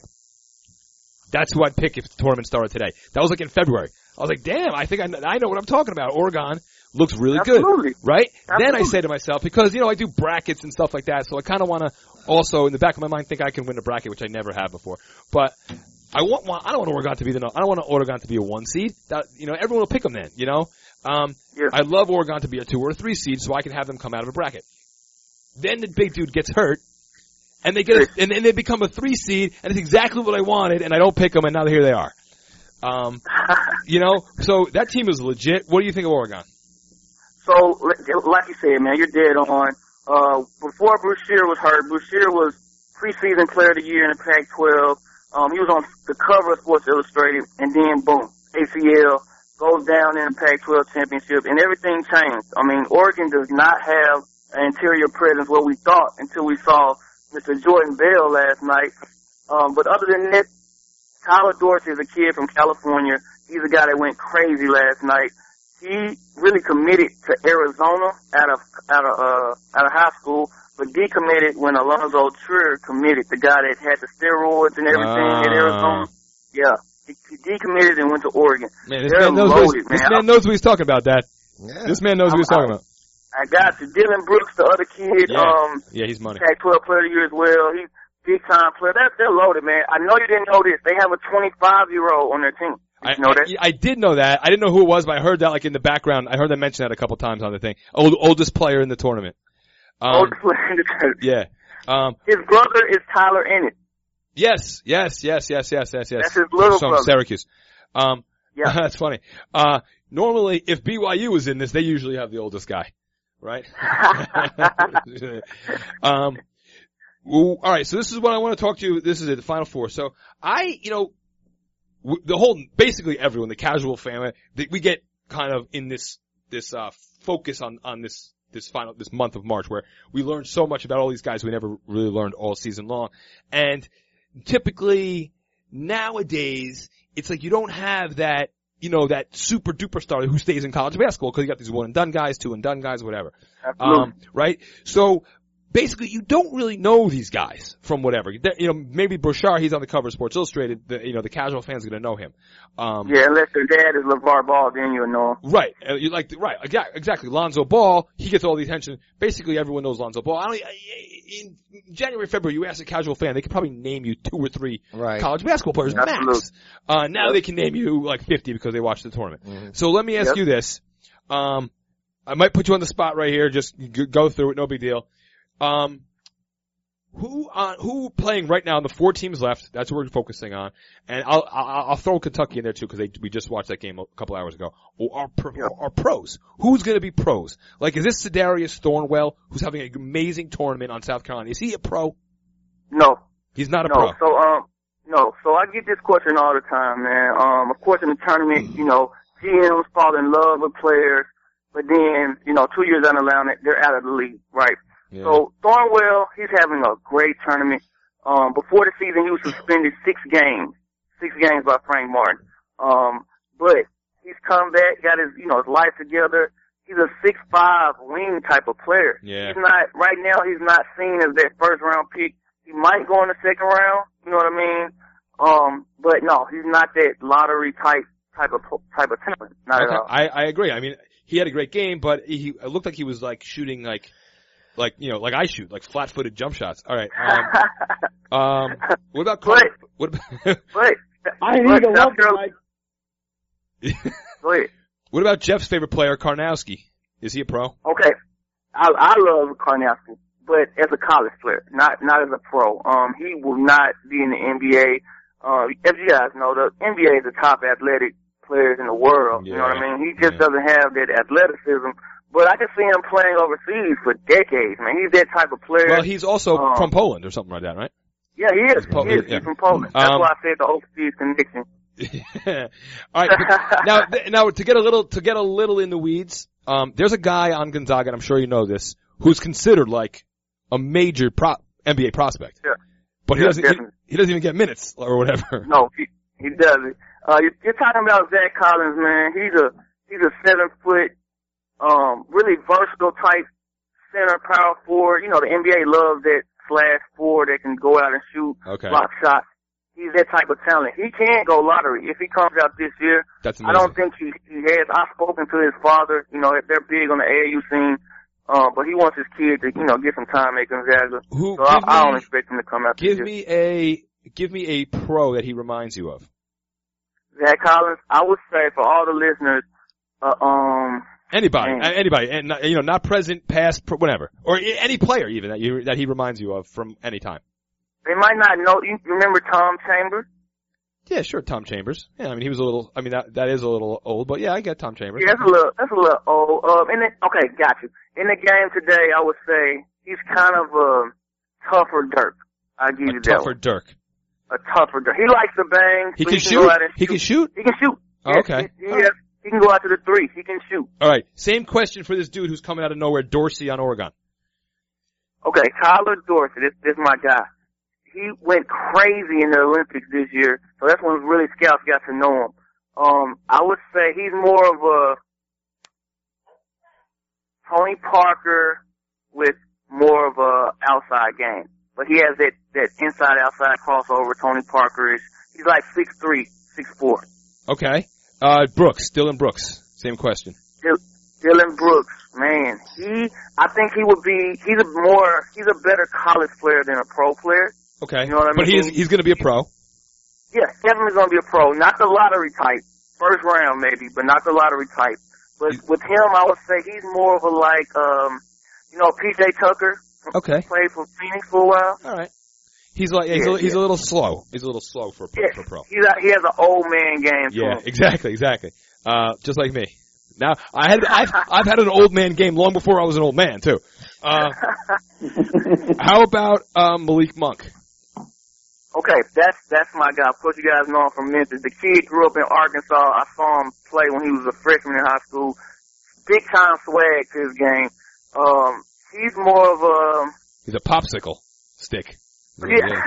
[SPEAKER 3] that's who I'd pick if the tournament started today. That was like in February. I was like, damn, I think I, I know what I'm talking about. Oregon looks really
[SPEAKER 13] Absolutely.
[SPEAKER 3] good, right?
[SPEAKER 13] Absolutely.
[SPEAKER 3] Then I say to myself, because, you know, I do brackets and stuff like that, so I kind of want to also, in the back of my mind, think I can win a bracket, which I never have before. But I want, I don't want Oregon to be the, I don't want Oregon to be a one seed. That, you know, everyone will pick them then, you know? Um,
[SPEAKER 13] yeah.
[SPEAKER 3] I'd love Oregon to be a two or a three seed so I can have them come out of a bracket. Then the big dude gets hurt, and they get, a, and then they become a three seed, and it's exactly what I wanted, and I don't pick them, and now here they are. Um, you know, so that team is legit. What do you think of Oregon?
[SPEAKER 13] So, like you said, man, you're dead on. Uh, before Brashear was hurt, Brashear was preseason player of the year in the Pac twelve. Um, he was on the cover of Sports Illustrated, and then boom, A C L goes down in the Pac twelve championship, and everything changed. I mean, Oregon does not have an interior presence, what we thought, until we saw Mister Jordan Bell last night. Um, but other than that, Tyler Dorsey is a kid from California. He's a guy that went crazy last night. He really committed to Arizona out of out of uh, out of high school, but decommitted when Alonzo Trier committed, the guy that had the steroids and everything uh, in Arizona. Yeah, he, he decommitted and went to Oregon.
[SPEAKER 3] Man, this
[SPEAKER 13] They're
[SPEAKER 3] man knows
[SPEAKER 13] loaded,
[SPEAKER 3] what this
[SPEAKER 13] man.
[SPEAKER 3] man knows what he's talking about, Dad.
[SPEAKER 5] Yeah.
[SPEAKER 3] This man knows what he's talking about.
[SPEAKER 13] I got you. Dylan Brooks, the other kid,
[SPEAKER 3] Yeah,
[SPEAKER 13] um,
[SPEAKER 3] yeah he's money.
[SPEAKER 13] Pac twelve player of the year as well. He's big time player. They're, they're loaded, man. I know you didn't know this. They have a twenty-five year old on their team.
[SPEAKER 3] I,
[SPEAKER 13] you know that?
[SPEAKER 3] I, I did know that. I didn't know who it was, but I heard that like in the background. I heard them mention that a couple times on the thing. Old, oldest player in the tournament. Um,
[SPEAKER 13] oldest player in the tournament.
[SPEAKER 3] Yeah. Um,
[SPEAKER 13] his brother is Tyler Ennis.
[SPEAKER 3] Yes, yes, yes, yes, yes, yes, yes.
[SPEAKER 13] That's his little
[SPEAKER 3] from
[SPEAKER 13] brother.
[SPEAKER 3] Syracuse. Um,
[SPEAKER 13] yeah.
[SPEAKER 3] That's funny. Uh, normally, if B Y U was in this, they usually have the oldest guy, right? um, well, all right. So this is what I want to talk to you. This is it, the Final Four. So I, you know, w- the whole, basically everyone, the casual fan, th- we get kind of in this, this, uh, focus on, on this, this final, this month of March where we learn so much about all these guys we never really learned all season long. And typically nowadays, it's like you don't have that, you know, that super duper star who stays in college basketball because you got these one and done guys, two and done guys, whatever.
[SPEAKER 13] Absolutely.
[SPEAKER 3] Um, right? So, basically, you don't really know these guys from whatever. You know, maybe Bouchard, he's on the cover of Sports Illustrated. The, you know, the casual fan's going to know him. Um,
[SPEAKER 13] yeah, unless their dad is LeVar Ball, then you'll know him.
[SPEAKER 3] Right. Uh, you like right. Exactly. Lonzo Ball, he gets all the attention. Basically, everyone knows Lonzo Ball. I don't. In January, February, you ask a casual fan, they could probably name you two or three
[SPEAKER 5] right.
[SPEAKER 3] college basketball players
[SPEAKER 13] Absolutely.
[SPEAKER 3] max. Uh, now they can name you like fifty because they watched the tournament. Mm-hmm. So let me ask
[SPEAKER 13] yep.
[SPEAKER 3] you this. Um, I might put you on the spot right here. Just go through it. No big deal. Um, Who uh, who playing right now? The four teams left. That's what we're focusing on, and I'll I'll, I'll throw Kentucky in there too because we just watched that game a couple hours ago. Or our pro,
[SPEAKER 13] yeah.
[SPEAKER 3] our pros. Who's going to be pros? Like, is this Sedarius Thornwell who's having an amazing tournament on South Carolina? Is he a pro?
[SPEAKER 13] No,
[SPEAKER 3] he's not a
[SPEAKER 13] no.
[SPEAKER 3] pro.
[SPEAKER 13] So um, no. So I get this question all the time, man. Um, of course in the tournament, you know, G Ms fall in love with players, but then you know, two years down the line, they're out of the league, right?
[SPEAKER 3] Yeah.
[SPEAKER 13] So Thornwell, he's having a great tournament. Um, before the season, he was suspended six games, six games by Frank Martin. Um, but he's come back, got his, you know, his life together. He's a six five wing type of player.
[SPEAKER 3] Yeah.
[SPEAKER 13] He's not, right now he's not seen as that first round pick. He might go in the second round, you know what I mean? Um, but no, he's not that lottery type, type of, type of talent. Not
[SPEAKER 3] okay.
[SPEAKER 13] at all.
[SPEAKER 3] I, I agree. I mean, he had a great game, but he, it looked like he was like shooting like, like, you know, like I shoot, like flat-footed jump shots. All right. Um, um what about Carl? What about,
[SPEAKER 13] Wait.
[SPEAKER 4] I need to love
[SPEAKER 13] Wait. Wait.
[SPEAKER 3] What about Jeff's favorite player, Karnowski? Is he a pro?
[SPEAKER 13] Okay. I, I love Karnowski, but as a college player, not, not as a pro. Um, he will not be in the N B A. Uh, as you guys know, the N B A is the top athletic players in the world.
[SPEAKER 3] Yeah.
[SPEAKER 13] You know what I mean? He just doesn't have that athleticism. But I can see him playing overseas for decades, man. He's that type of player.
[SPEAKER 3] Well, he's also
[SPEAKER 13] um,
[SPEAKER 3] from Poland or something like that, right?
[SPEAKER 13] Yeah, he is.
[SPEAKER 3] Po-
[SPEAKER 13] he is.
[SPEAKER 3] yeah.
[SPEAKER 13] He's from Poland. That's
[SPEAKER 3] Um,
[SPEAKER 13] why I said the overseas connection.
[SPEAKER 3] All right. But now, th- now to get a little to get a little in the weeds, um, there's a guy on Gonzaga, and I'm sure you know this, who's considered like a major pro- N B A prospect.
[SPEAKER 13] Yeah.
[SPEAKER 3] But he
[SPEAKER 13] Yeah,
[SPEAKER 3] doesn't. He,
[SPEAKER 13] definitely.
[SPEAKER 3] he doesn't even get minutes or whatever.
[SPEAKER 13] No, he, he doesn't. Uh, you're, you're talking about Zach Collins, man. He's a he's a seven foot, um, really versatile type center power forward. You know, the N B A loves that slash four that can go out and shoot,
[SPEAKER 3] Okay.
[SPEAKER 13] block shots. He's that type of talent. He can go lottery if he comes out this year.
[SPEAKER 3] That's
[SPEAKER 13] I don't think he, he has. I've spoken to his father. You know, they're big on the A A U scene. Uh, but he wants his kid to, you know, get some time at Gonzaga.
[SPEAKER 3] Who,
[SPEAKER 13] so I,
[SPEAKER 3] give
[SPEAKER 13] I
[SPEAKER 3] me-
[SPEAKER 13] don't expect him to come out
[SPEAKER 3] Give
[SPEAKER 13] this year.
[SPEAKER 3] me a give me a pro that he reminds you of.
[SPEAKER 13] Zach Collins, I would say for all the listeners, uh, um,
[SPEAKER 3] Anybody,
[SPEAKER 13] Man.
[SPEAKER 3] a- anybody, and not, you know, not present, past, pr- whatever, or i- any player even that you that he reminds you of from any time.
[SPEAKER 13] they might not know. You remember Tom Chambers?
[SPEAKER 3] Yeah, sure, Tom Chambers. Yeah, I mean he was a little. I mean that that is a little old, but yeah, I get Tom Chambers.
[SPEAKER 13] Yeah, that's a little, that's a little old. Um, in the, okay, got you. In the game today, I would say he's kind of a tougher Dirk. I give you
[SPEAKER 3] A
[SPEAKER 13] that
[SPEAKER 3] tougher
[SPEAKER 13] one.
[SPEAKER 3] Dirk.
[SPEAKER 13] A tougher Dirk. He likes to bang.
[SPEAKER 3] He
[SPEAKER 13] so
[SPEAKER 3] can
[SPEAKER 13] go
[SPEAKER 3] shoot.
[SPEAKER 13] out and
[SPEAKER 3] He can shoot.
[SPEAKER 13] He can shoot.
[SPEAKER 3] Oh,
[SPEAKER 13] Yes,
[SPEAKER 3] okay.
[SPEAKER 13] He, he, has, he can go out to the three. He can shoot.
[SPEAKER 3] All right. Same question for this dude who's coming out of nowhere, Dorsey on Oregon.
[SPEAKER 13] Okay, Tyler Dorsey. This, this is my guy. He went crazy in the Olympics this year, so that's when really scouts got to know him. Um, I would say he's more of a Tony Parker with more of a outside game, but he has that that inside outside crossover. Tony Parker is he's like six three, six four.
[SPEAKER 3] Okay. Uh, Brooks, Dylan Brooks. Same question.
[SPEAKER 13] Dylan Brooks, man, he I think he would be he's a more he's a better college player than a pro player.
[SPEAKER 3] Okay.
[SPEAKER 13] You know what I
[SPEAKER 3] But
[SPEAKER 13] mean?
[SPEAKER 3] he's he's going to be a pro.
[SPEAKER 13] Yeah, definitely going to be a pro. Not the lottery type. First round maybe, but not the lottery type. But with him, I would say he's more of a like, um, you know, P J Tucker.
[SPEAKER 3] Okay.
[SPEAKER 13] Played for Phoenix for a while.
[SPEAKER 3] All right. He's like he's,
[SPEAKER 13] Yeah,
[SPEAKER 3] a, he's
[SPEAKER 13] yeah.
[SPEAKER 3] a little slow. He's a little slow for
[SPEAKER 13] Yeah,
[SPEAKER 3] for pro.
[SPEAKER 13] he's a, he has an old man game to
[SPEAKER 3] Yeah,
[SPEAKER 13] him.
[SPEAKER 3] exactly, exactly. Uh, just like me. Now I had I've I've had an old man game long before I was an old man too. Uh, how about um, Malik Monk?
[SPEAKER 13] Okay, that's that's my guy. Of course, you guys know him from Memphis. The kid grew up in Arkansas. I saw him play when he was a freshman in high school. Big time swag to his game. Um, he's more of a
[SPEAKER 3] He's a popsicle stick.
[SPEAKER 13] yeah.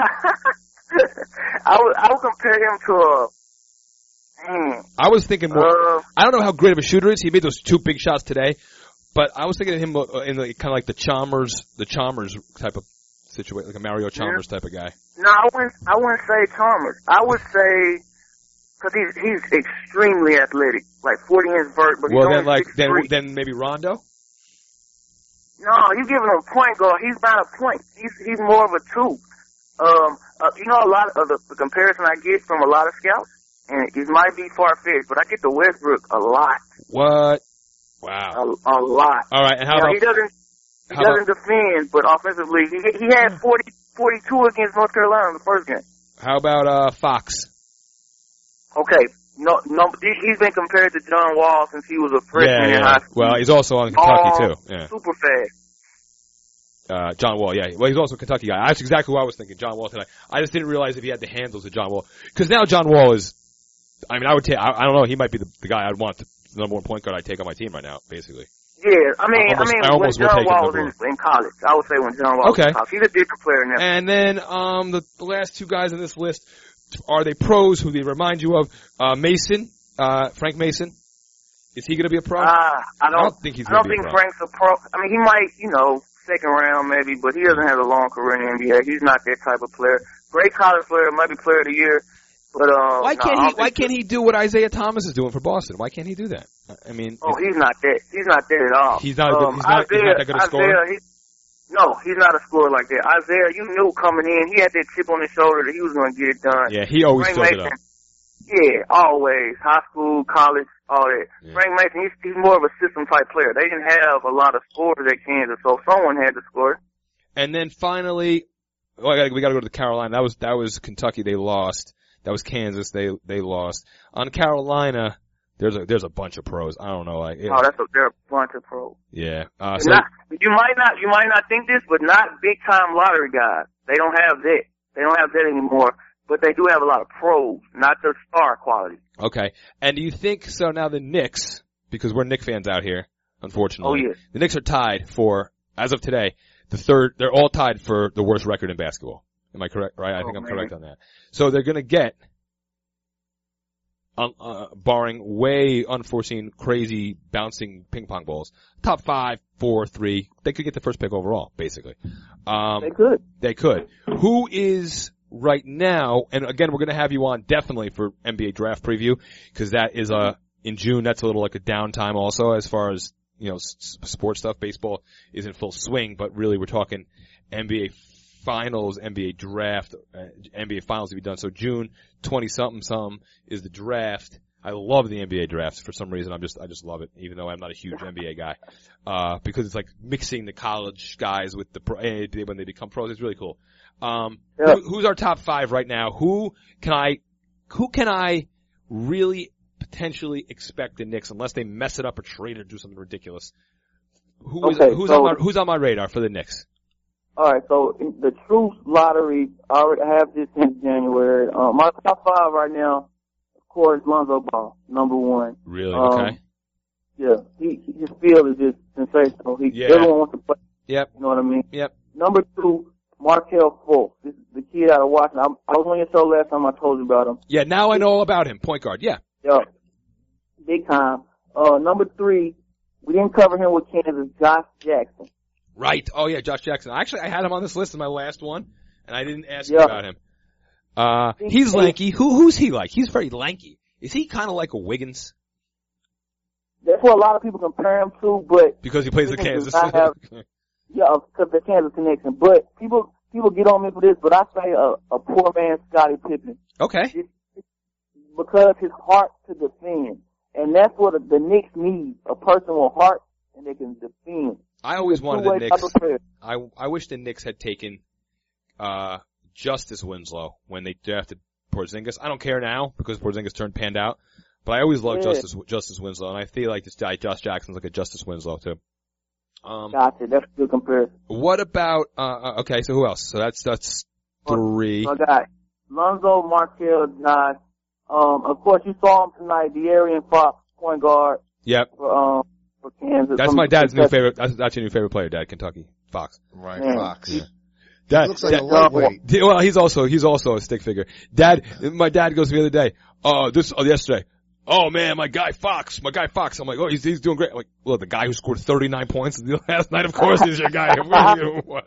[SPEAKER 13] I would I would compare him to a man.
[SPEAKER 3] I was thinking more.
[SPEAKER 13] Uh,
[SPEAKER 3] I don't know how great of a shooter he is. He made those two big shots today, but I was thinking of him uh, in the kind of like the Chalmers, the Chalmers type of situation, like a Mario Chalmers type of guy.
[SPEAKER 13] No, I wouldn't. I wouldn't say Chalmers. I would say because he's he's extremely athletic, like forty inch vert. But
[SPEAKER 3] Well,
[SPEAKER 13] he's
[SPEAKER 3] then
[SPEAKER 13] only
[SPEAKER 3] like
[SPEAKER 13] six
[SPEAKER 3] then
[SPEAKER 13] three.
[SPEAKER 3] then maybe Rondo.
[SPEAKER 13] No, you giving him a point guard. He's not a point. He's he's more of a two. Um, uh, you know, a lot of the, the comparison I get from a lot of scouts, and it might be far fetched, but I get the Westbrook a lot,
[SPEAKER 3] What? Wow.
[SPEAKER 13] a, a lot.
[SPEAKER 3] All right, and how
[SPEAKER 13] Now,
[SPEAKER 3] about
[SPEAKER 13] he doesn't he
[SPEAKER 3] how
[SPEAKER 13] doesn't defend, but offensively, he he had forty, forty-two against North Carolina in the first game.
[SPEAKER 3] how about uh Fox?
[SPEAKER 13] Okay, no, no, he- he's been compared to John Wall since he was a freshman
[SPEAKER 3] Yeah,
[SPEAKER 13] in
[SPEAKER 3] yeah.
[SPEAKER 13] high school.
[SPEAKER 3] Well, he's also on Kentucky
[SPEAKER 13] Tall,
[SPEAKER 3] too. Yeah.
[SPEAKER 13] super fast.
[SPEAKER 3] Uh, John Wall, yeah. Well, he's also a Kentucky guy. That's exactly what I was thinking, John Wall today. I just didn't realize if he had the handles of John Wall. Cause now John Wall is, I mean, I would take, I, I don't know, he might be the, the guy I'd want, to, the number one point guard I'd take on my team right now, basically.
[SPEAKER 13] Yeah, I mean,
[SPEAKER 3] I almost-
[SPEAKER 13] I mean,
[SPEAKER 3] I
[SPEAKER 13] when
[SPEAKER 3] almost would
[SPEAKER 13] John
[SPEAKER 3] take him
[SPEAKER 13] Wall was
[SPEAKER 3] number
[SPEAKER 13] in, in college, I would say when John Wall
[SPEAKER 3] Okay.
[SPEAKER 13] was in college, he's a different player now.
[SPEAKER 3] And then, um, the, the last two guys on this list, are they pros? Who they remind you of? Uh, Mason, uh, Frank Mason. Is he going to be a pro?
[SPEAKER 13] Uh, I don't,
[SPEAKER 3] I don't think he's
[SPEAKER 13] I don't
[SPEAKER 3] going to be
[SPEAKER 13] think
[SPEAKER 3] a pro.
[SPEAKER 13] Frank's a pro. I mean, he might, you know, second round maybe, but he doesn't have a long career in the N B A. He's not that type of player. Great college player, maybe player of the year. But um,
[SPEAKER 3] why can't
[SPEAKER 13] no,
[SPEAKER 3] he? Why can't he do what Isaiah Thomas is doing for Boston? Why can't he do that? I mean,
[SPEAKER 13] oh, he's not that. He's not that at all.
[SPEAKER 3] He's not. Um, he's, not
[SPEAKER 13] Isaiah,
[SPEAKER 3] he's not that good a scorer.
[SPEAKER 13] Isaiah, he, no, he's not a scorer like that. Isaiah, you knew coming in, he had that chip on his shoulder that he was going to get it done.
[SPEAKER 3] Yeah, he always
[SPEAKER 13] Frank
[SPEAKER 3] filled
[SPEAKER 13] Mason,
[SPEAKER 3] it up.
[SPEAKER 13] Yeah, always. High school, college, all that.
[SPEAKER 3] Yeah.
[SPEAKER 13] Frank Mason, he's, he's more of a system type player. They didn't have a lot of scorers at Kansas, so someone had to score.
[SPEAKER 3] And then finally, oh, I gotta, we got to go to the Carolina. That was that was Kentucky. They lost. That was Kansas. They they lost. On Carolina, there's a there's a bunch of pros. I don't know. Like,
[SPEAKER 13] oh, that's a they're a bunch of pros.
[SPEAKER 3] Yeah. Uh, so
[SPEAKER 13] not, you might not you might not think this, but not big time lottery guys. They don't have that. They don't have that anymore. But they do have a lot of pros, not their star quality.
[SPEAKER 3] okay. And do you think so? Now the Knicks, because we're Knicks fans out here, unfortunately.
[SPEAKER 13] Oh yeah.
[SPEAKER 3] The Knicks are tied for, as of today, the third. They're all tied for the worst record in basketball. Am I correct? Right? I think
[SPEAKER 13] oh,
[SPEAKER 3] I'm
[SPEAKER 13] man.
[SPEAKER 3] correct on that. So they're going to get, uh, uh, barring way unforeseen, crazy, bouncing ping pong balls, top five, four, three. They could get the first pick overall, basically. Um,
[SPEAKER 13] they could.
[SPEAKER 3] They could. Who is right now? And again, we're going to have you on definitely for N B A draft preview because that is uh in June. That's a little like a downtime also as far as you know s- sports stuff. Baseball is in full swing, but really we're talking N B A finals, N B A draft, uh, N B A finals to be done. So June twenty something something is the draft. I love the N B A drafts for some reason. I'm just, I just love it, even though I'm not a huge N B A guy, uh, because it's like mixing the college guys with the pro, when they become pros. It's really cool. Um,
[SPEAKER 13] yeah.
[SPEAKER 3] who, who's our top five right now? Who can I, who can I really potentially expect the Knicks unless they mess it up or trade or do something ridiculous? Who is,
[SPEAKER 13] okay,
[SPEAKER 3] who's
[SPEAKER 13] so,
[SPEAKER 3] on my, who's on my radar for the Knicks?
[SPEAKER 13] All right, so in the Truth Lottery, I already have this in January. Um, my top five right now, of course, Lonzo Ball, number one.
[SPEAKER 3] Really?
[SPEAKER 13] Um,
[SPEAKER 3] okay.
[SPEAKER 13] Yeah, he, his field is just sensational. He,
[SPEAKER 3] Yeah.
[SPEAKER 13] Everyone wants to play.
[SPEAKER 3] Yep.
[SPEAKER 13] You know what I mean?
[SPEAKER 3] Yep.
[SPEAKER 13] Number two, Markelle Fultz. This is the kid out of Washington. I, I was on your show last time I told you about him.
[SPEAKER 3] Yeah, now I know all about him. Point guard, yeah.
[SPEAKER 13] Yeah. Big time. Uh, number three, we didn't cover him with Kansas, Josh Jackson.
[SPEAKER 3] Right. Oh yeah, Josh Jackson. Actually, I had him on this list in my last one, and I didn't ask
[SPEAKER 13] Yeah.
[SPEAKER 3] you about him. Uh, he's lanky. Who, who's he like? He's very lanky. Is he kind of like a Wiggins?
[SPEAKER 13] That's what a lot of people compare him to, but
[SPEAKER 3] Because he plays the
[SPEAKER 13] Wiggins
[SPEAKER 3] Kansas.
[SPEAKER 13] does not have- yeah, because the Kansas connection. But people, people get on me for this, but I say a, a poor man Scottie Pippen.
[SPEAKER 3] Okay.
[SPEAKER 13] Because his heart to defend. And that's what the, the Knicks need, a person with heart and they can defend.
[SPEAKER 3] I always wanted the
[SPEAKER 13] Two-way
[SPEAKER 3] Knicks.
[SPEAKER 13] type of player.
[SPEAKER 3] I, I wish the Knicks had taken, uh, Justice Winslow when they drafted Porzingis. I don't care now because Porzingis turned panned out, but I always loved
[SPEAKER 13] Yeah.
[SPEAKER 3] Justice, Justice Winslow, and I feel like this guy, Josh Jackson's like a Justice Winslow too. Um,
[SPEAKER 13] Gotcha, that's a good comparison.
[SPEAKER 3] what about, uh, okay, so who else? So that's, that's three.
[SPEAKER 13] So I got Lonzo, Markelle, Josh. Um, of course, you saw him tonight, De'Aaron Fox, point guard.
[SPEAKER 3] Yep.
[SPEAKER 13] For, um, for Kansas.
[SPEAKER 3] That's
[SPEAKER 13] From
[SPEAKER 3] my dad's new
[SPEAKER 13] Kentucky.
[SPEAKER 3] favorite, that's, that's your new favorite player, Dad, Kentucky. Fox.
[SPEAKER 5] Right,
[SPEAKER 13] Man.
[SPEAKER 5] Fox.
[SPEAKER 3] Yeah. Dad,
[SPEAKER 5] looks like
[SPEAKER 3] Dad-
[SPEAKER 5] a lightweight.
[SPEAKER 3] Yeah, well, he's also, he's also a stick figure. Dad, my dad goes to me the other day, oh, this, oh, yesterday. Oh man, my guy Fox, my guy Fox. I'm like, oh, he's, he's doing great. I'm like, well, the guy who scored thirty-nine points last night, of course, is your guy. What?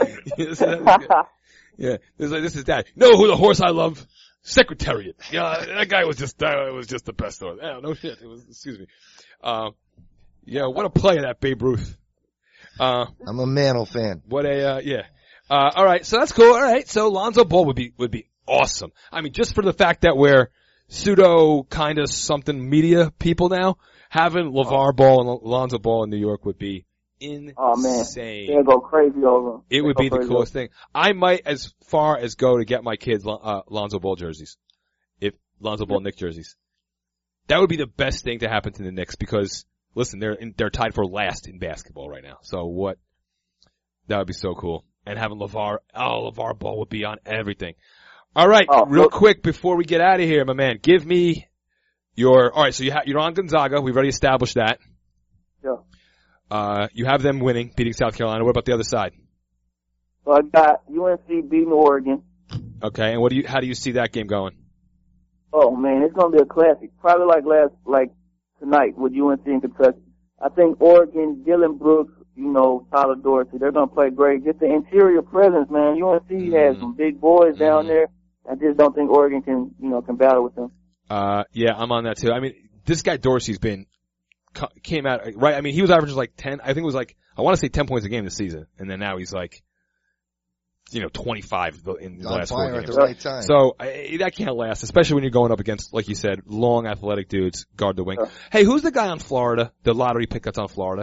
[SPEAKER 3] Yeah, this is, this is Dad. Know who the horse I love? Secretariat. Yeah, that guy was just, uh, was just the best horse. Yeah, no shit. It was, excuse me. Um, yeah, what a play that Babe Ruth. Uh,
[SPEAKER 5] I'm a Mantle fan.
[SPEAKER 3] what a, uh, yeah. Uh, alright, so that's cool. Alright, so Lonzo Ball would be, would be awesome. I mean, just for the fact that we're pseudo kinda something media people now, having LeVar Ball and Lonzo Ball in New York would be insane.
[SPEAKER 13] Oh man, they'll go crazy over him.
[SPEAKER 3] It would
[SPEAKER 13] They'll
[SPEAKER 3] be
[SPEAKER 13] go
[SPEAKER 3] the
[SPEAKER 13] crazy
[SPEAKER 3] coolest thing. I might as far as go to get my kids, uh, Lonzo Ball jerseys. If Lonzo Ball Knicks jerseys. That would be the best thing to happen to the Knicks because, listen, they're, in, they're tied for last in basketball right now. So what, that would be so cool. And having LeVar, oh, LeVar Ball would be on everything. Alright,
[SPEAKER 13] Oh,
[SPEAKER 3] real
[SPEAKER 13] look.
[SPEAKER 3] quick before we get out of here, my man, give me your, alright, so you ha- you're on Gonzaga. We've already established that.
[SPEAKER 13] Yeah.
[SPEAKER 3] Uh, you have them winning, beating South Carolina. What about the other side?
[SPEAKER 13] So I got U N C beating Oregon.
[SPEAKER 3] Okay, and what do you? How do you see that game going?
[SPEAKER 13] Oh man, it's gonna be a classic. Probably like last, like tonight with U N C and Kentucky. I think Oregon, Dylan Brooks, you know, Tyler Dorsey, they're gonna play great. Just the interior presence, man. U N C mm-hmm. has some big boys mm-hmm. down there. I just don't think Oregon can, you know, can battle with them.
[SPEAKER 3] Uh, yeah, I'm on that too. I mean, this guy Dorsey's been came out right. I mean, he was averaging like ten. I think it was like I want to say ten points a game this season, and then now he's like, you know, twenty-five in the last four games.
[SPEAKER 5] At the right time.
[SPEAKER 3] So I, that can't last, especially when you're going up against, like you said, long athletic dudes guard the wing. Uh, hey, who's the guy on Florida? The lottery pick that's on Florida?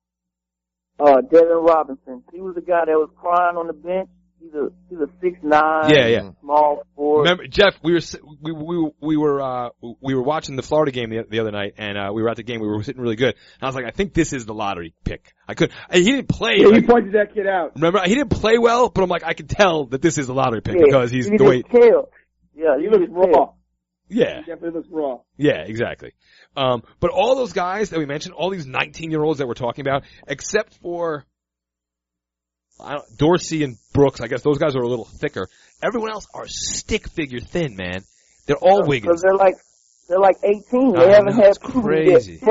[SPEAKER 13] Uh, Devin Robinson. He was the guy that was crying on the bench. He's a he's a six nine.
[SPEAKER 3] Yeah, yeah.
[SPEAKER 13] Small forward.
[SPEAKER 3] Remember, Jeff? We were we we we were uh we were watching the Florida game the, the other night, and uh we were at the game. We were sitting really good. And I was like, I think this is the lottery pick. I could. He didn't play.
[SPEAKER 4] Yeah,
[SPEAKER 3] like,
[SPEAKER 4] he pointed that kid out.
[SPEAKER 3] Remember, he didn't play well, but I'm like, I could tell that this is the lottery pick
[SPEAKER 13] yeah,
[SPEAKER 3] because he's
[SPEAKER 13] he
[SPEAKER 3] the way.
[SPEAKER 13] Kill. Yeah,
[SPEAKER 4] he looks raw.
[SPEAKER 3] Yeah,
[SPEAKER 4] he definitely looks raw.
[SPEAKER 3] Yeah, exactly. Um, but all those guys that we mentioned, all these nineteen year olds that we're talking about, except for. I don't, Dorsey and Brooks, I guess those guys are a little thicker. Everyone else are stick figure thin, man. They're all Wiggins.
[SPEAKER 13] Because they're like, they're like eighteen. They
[SPEAKER 3] I
[SPEAKER 13] haven't
[SPEAKER 3] know,
[SPEAKER 13] had
[SPEAKER 3] it's crazy.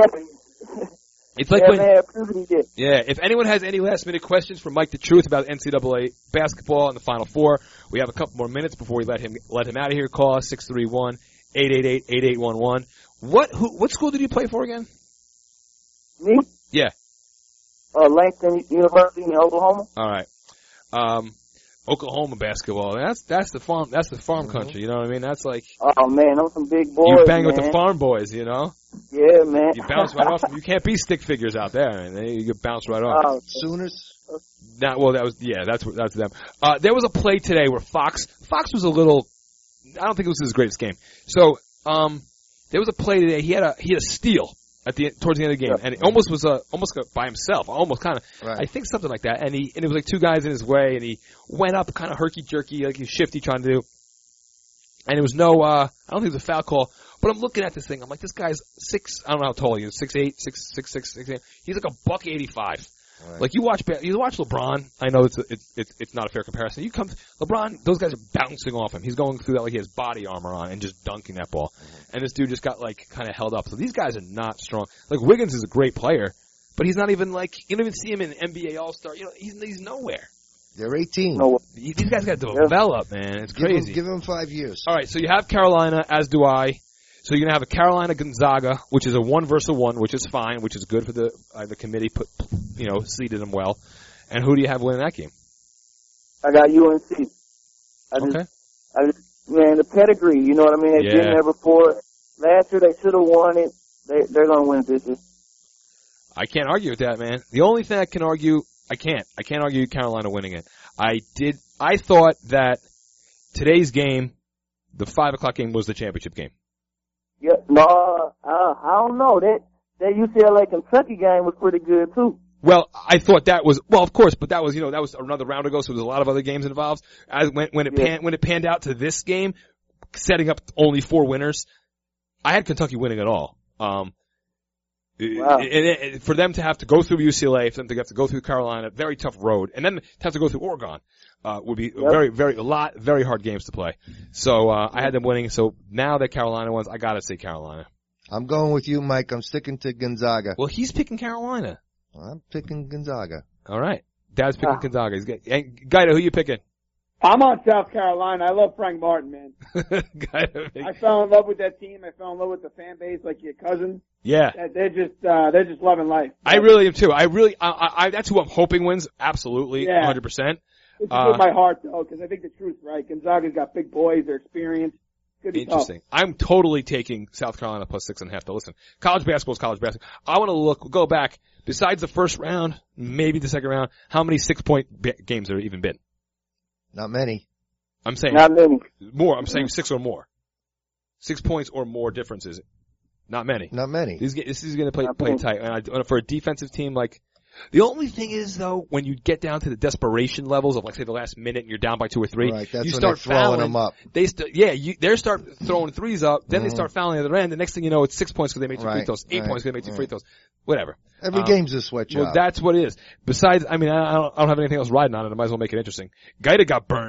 [SPEAKER 3] It's like
[SPEAKER 13] when,
[SPEAKER 3] when, yeah, if anyone has any last minute questions for Mike the Truth about N C double A basketball and the Final Four, we have a couple more minutes before we let him, let him out of here. Call us six three one, eight eight eight, eight eight one one. What, who, what school did you play for again?
[SPEAKER 13] Me?
[SPEAKER 3] Yeah.
[SPEAKER 13] Uh, Langston University in Oklahoma.
[SPEAKER 3] All right. Um, Oklahoma basketball. That's, that's the farm, that's the farm mm-hmm. country. You know what I mean? That's like.
[SPEAKER 13] Oh man, those some big boys.
[SPEAKER 3] You bang
[SPEAKER 13] man.
[SPEAKER 3] with the farm boys, you know?
[SPEAKER 13] Yeah, man.
[SPEAKER 3] You bounce right off. You can't be stick figures out there, man. You get bounced right off.
[SPEAKER 13] Oh,
[SPEAKER 5] Sooners.
[SPEAKER 3] Not, well, that was, yeah, that's, that's them. Uh, there was a play today where Fox, Fox was a little, I don't think it was his greatest game. So, um, there was a play today. He had a, he had a steal. At the towards the end of the game, and it almost was uh, almost by himself, almost kind of.
[SPEAKER 5] Right.
[SPEAKER 3] I think something like that, and he and it was like two guys in his way, and he went up kind of herky jerky, like he's shifty trying to do, and it was no. uh I don't think it was a foul call, but I'm looking at this thing. I'm like, this guy's six. I don't know how tall he is. Six eight, six six six six eight. He's like a buck eighty five. Right. Like you watch, you watch LeBron. I know it's it's it's it's not a fair comparison. You come, LeBron. Those guys are bouncing off him. He's going through that like he has body armor on and just dunking that ball. Mm-hmm. And this dude just got like kind of held up. So these guys are not strong. Like Wiggins is a great player, but he's not even like you don't even see him in N B A All Star. You know, he's he's nowhere.
[SPEAKER 5] They're eighteen.
[SPEAKER 13] No.
[SPEAKER 3] These guys got to develop, man. It's crazy.
[SPEAKER 5] Give them, give them five years.
[SPEAKER 3] All right, so you have Carolina, as do I. So you're gonna have a Carolina Gonzaga, which is a one versus one, which is fine, which is good for the uh, the committee. Put you know seeded them well. And who do you have winning that game?
[SPEAKER 13] I got U N C. I just,
[SPEAKER 3] okay.
[SPEAKER 13] I just, man, the pedigree. You know what I mean? They've
[SPEAKER 3] yeah.
[SPEAKER 13] been there before. Last year they should have won it. They they're gonna win this year.
[SPEAKER 3] I can't argue with that, man. The only thing I can argue, I can't. I can't argue Carolina winning it. I did. I thought that today's game, the five o'clock game, was the championship game.
[SPEAKER 13] Yeah, no, uh, I don't know. That that U C L A Kentucky game was pretty good too.
[SPEAKER 3] Well, I thought that was well, of course, but that was you know that was another round ago, so there was a lot of other games involved. As when when it
[SPEAKER 13] yeah.
[SPEAKER 3] pan, when it panned out to this game, setting up only four winners, I had Kentucky winning it all. Um,
[SPEAKER 13] wow.
[SPEAKER 3] and it, it, for them to have to go through U C L A, for them to have to go through Carolina, very tough road, and then to have to go through Oregon. Uh, would be
[SPEAKER 13] yep.
[SPEAKER 3] very, very, a lot, very hard games to play. So, uh, I had them winning. So now that Carolina wins, I gotta say Carolina.
[SPEAKER 5] I'm going with you, Mike. I'm sticking to Gonzaga.
[SPEAKER 3] Well, he's picking Carolina.
[SPEAKER 5] I'm picking Gonzaga.
[SPEAKER 3] All right. Dad's picking
[SPEAKER 4] Ah.
[SPEAKER 3] Gonzaga. He's get, and Guido, who you picking?
[SPEAKER 4] I'm on South Carolina. I love Frank Martin, man.
[SPEAKER 3] Guido,
[SPEAKER 4] I fell in love with that team. I fell in love with the fan base, like your cousin.
[SPEAKER 3] yeah.
[SPEAKER 4] That They're just, uh, they're just loving life.
[SPEAKER 3] I really am too. I really, I, I, I that's who I'm hoping wins. Absolutely.
[SPEAKER 4] Yeah.
[SPEAKER 3] one hundred percent.
[SPEAKER 4] It's
[SPEAKER 3] Uh,
[SPEAKER 4] with my heart, though, because I think the truth's right. Gonzaga's got big boys. They're experienced. Could be
[SPEAKER 3] Interesting. I'm totally taking South Carolina plus six and a half. To listen, college basketball is college basketball. I want to look, go back. Besides the first round, maybe the second round, how many six-point b- games there even been?
[SPEAKER 5] Not many.
[SPEAKER 3] I'm saying
[SPEAKER 13] Not many.
[SPEAKER 3] more. I'm saying six or more. Six points or more differences. Not many.
[SPEAKER 5] Not many.
[SPEAKER 3] This, this is going to play
[SPEAKER 13] Not
[SPEAKER 3] play
[SPEAKER 13] many.
[SPEAKER 3] tight. And I, for a defensive team like. The only thing is, though, when you get down to the desperation levels of, like, say, the last minute and you're down by two or three,
[SPEAKER 5] Right, that's
[SPEAKER 3] you
[SPEAKER 5] when
[SPEAKER 3] start
[SPEAKER 5] they're throwing
[SPEAKER 3] fouling
[SPEAKER 5] them up.
[SPEAKER 3] They st- yeah, you, they start throwing threes up, then
[SPEAKER 5] Mm-hmm.
[SPEAKER 3] they start fouling at the other end. The next thing you know, it's six points because they made two free
[SPEAKER 5] Right,
[SPEAKER 3] throws, eight
[SPEAKER 5] right,
[SPEAKER 3] points because they made two
[SPEAKER 5] right.
[SPEAKER 3] free throws, whatever.
[SPEAKER 5] Every
[SPEAKER 3] Um,
[SPEAKER 5] game's a sweat job.
[SPEAKER 3] Well, that's what it is. Besides, I mean, I I don't, I don't have anything else riding on it. I might as well make it interesting. Gaita got burned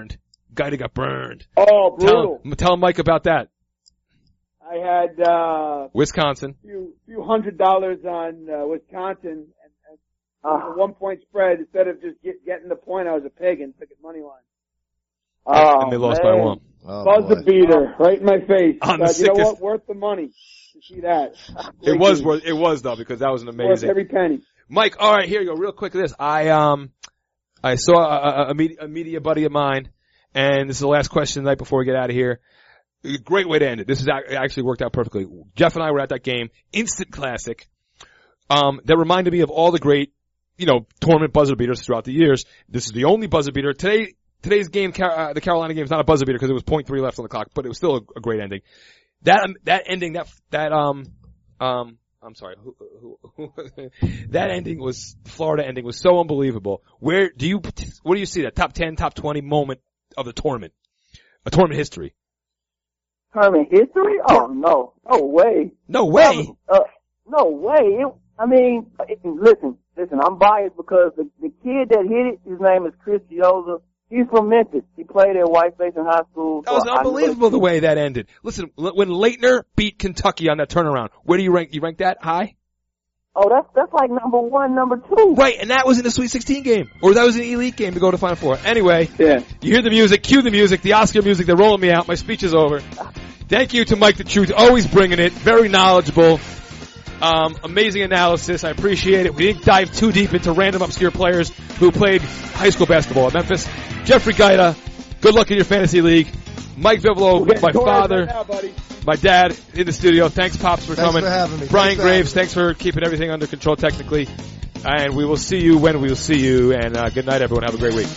[SPEAKER 3] Guy that got burned.
[SPEAKER 4] Oh, brutal.
[SPEAKER 3] Tell, tell Mike about that.
[SPEAKER 4] I had uh
[SPEAKER 3] Wisconsin.
[SPEAKER 4] a few, few hundred dollars on uh, Wisconsin and, and uh, a one-point spread. Instead of just get, getting the point, I was a pig and took it money line.
[SPEAKER 3] Oh, and they lost
[SPEAKER 4] man.
[SPEAKER 3] by one.
[SPEAKER 5] Oh,
[SPEAKER 4] Buzzer beater right in my face.
[SPEAKER 3] On the
[SPEAKER 4] God, you know
[SPEAKER 3] sickest-
[SPEAKER 4] what? Worth the money to see that.
[SPEAKER 3] It
[SPEAKER 4] Great
[SPEAKER 3] was
[SPEAKER 4] game.
[SPEAKER 3] worth, it was though, because that was an
[SPEAKER 4] Worth
[SPEAKER 3] amazing.
[SPEAKER 4] every penny.
[SPEAKER 3] Mike, all right, here you go. Real quick, this I um, I saw a, a, a, media, a media buddy of mine, and this is the last question tonight before we get out of here. A great way to end it. This is ac- actually worked out perfectly. Jeff and I were at that game, instant classic. Um, that reminded me of all the great, you know, tournament buzzer beaters throughout the years. This is the only buzzer beater today. Today's game, uh, the Carolina game, is not a buzzer beater because it was point three left on the clock, but it was still a, a great ending. That um, that ending, that that um um. I'm sorry. Who, who, who, that ending was, Florida ending was so unbelievable. Where do you, where do you see that top ten, top twenty moment of the tournament? A tournament history.
[SPEAKER 13] Tournament history? Oh, no. No way.
[SPEAKER 3] No way?
[SPEAKER 13] Uh, no way. It, I mean, it, listen, listen, I'm biased because the, the kid that hit it, his name is Chris Yoza. He's from Memphis. He played at White Station High School.
[SPEAKER 3] That was
[SPEAKER 13] So I know
[SPEAKER 3] unbelievable the way that ended. Listen, when Leitner beat Kentucky on that turnaround, where do you rank, you rank that high?
[SPEAKER 13] Oh, that's, that's like number one, number two.
[SPEAKER 3] Right, and that was in the Sweet sixteen game. Or that was an Elite game to go to Final Four. Anyway,
[SPEAKER 4] yeah.
[SPEAKER 3] You hear the music, cue the music, the Oscar music, they're rolling me out, my speech is over. Thank you to Mike the Truth, always bringing it, very knowledgeable, um, amazing analysis, I appreciate it. We didn't dive too deep into random obscure players who played high school basketball at Memphis. Jeffrey Gaita, good luck in your fantasy league. Mike Vivolo, my father,
[SPEAKER 4] right now, buddy.
[SPEAKER 3] my dad in the studio. Thanks, Pops, for
[SPEAKER 5] Thanks
[SPEAKER 3] coming.
[SPEAKER 5] for having me.
[SPEAKER 3] Brian
[SPEAKER 5] Thanks for
[SPEAKER 3] Graves,
[SPEAKER 5] having me.
[SPEAKER 3] thanks for keeping everything under control technically. And we will see you when we will see you. And uh, good night, everyone. Have a great week.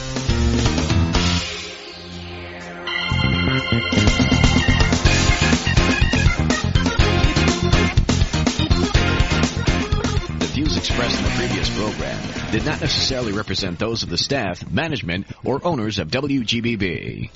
[SPEAKER 1] The views expressed in the previous program did not necessarily represent those of the staff, management, or owners of W G B B.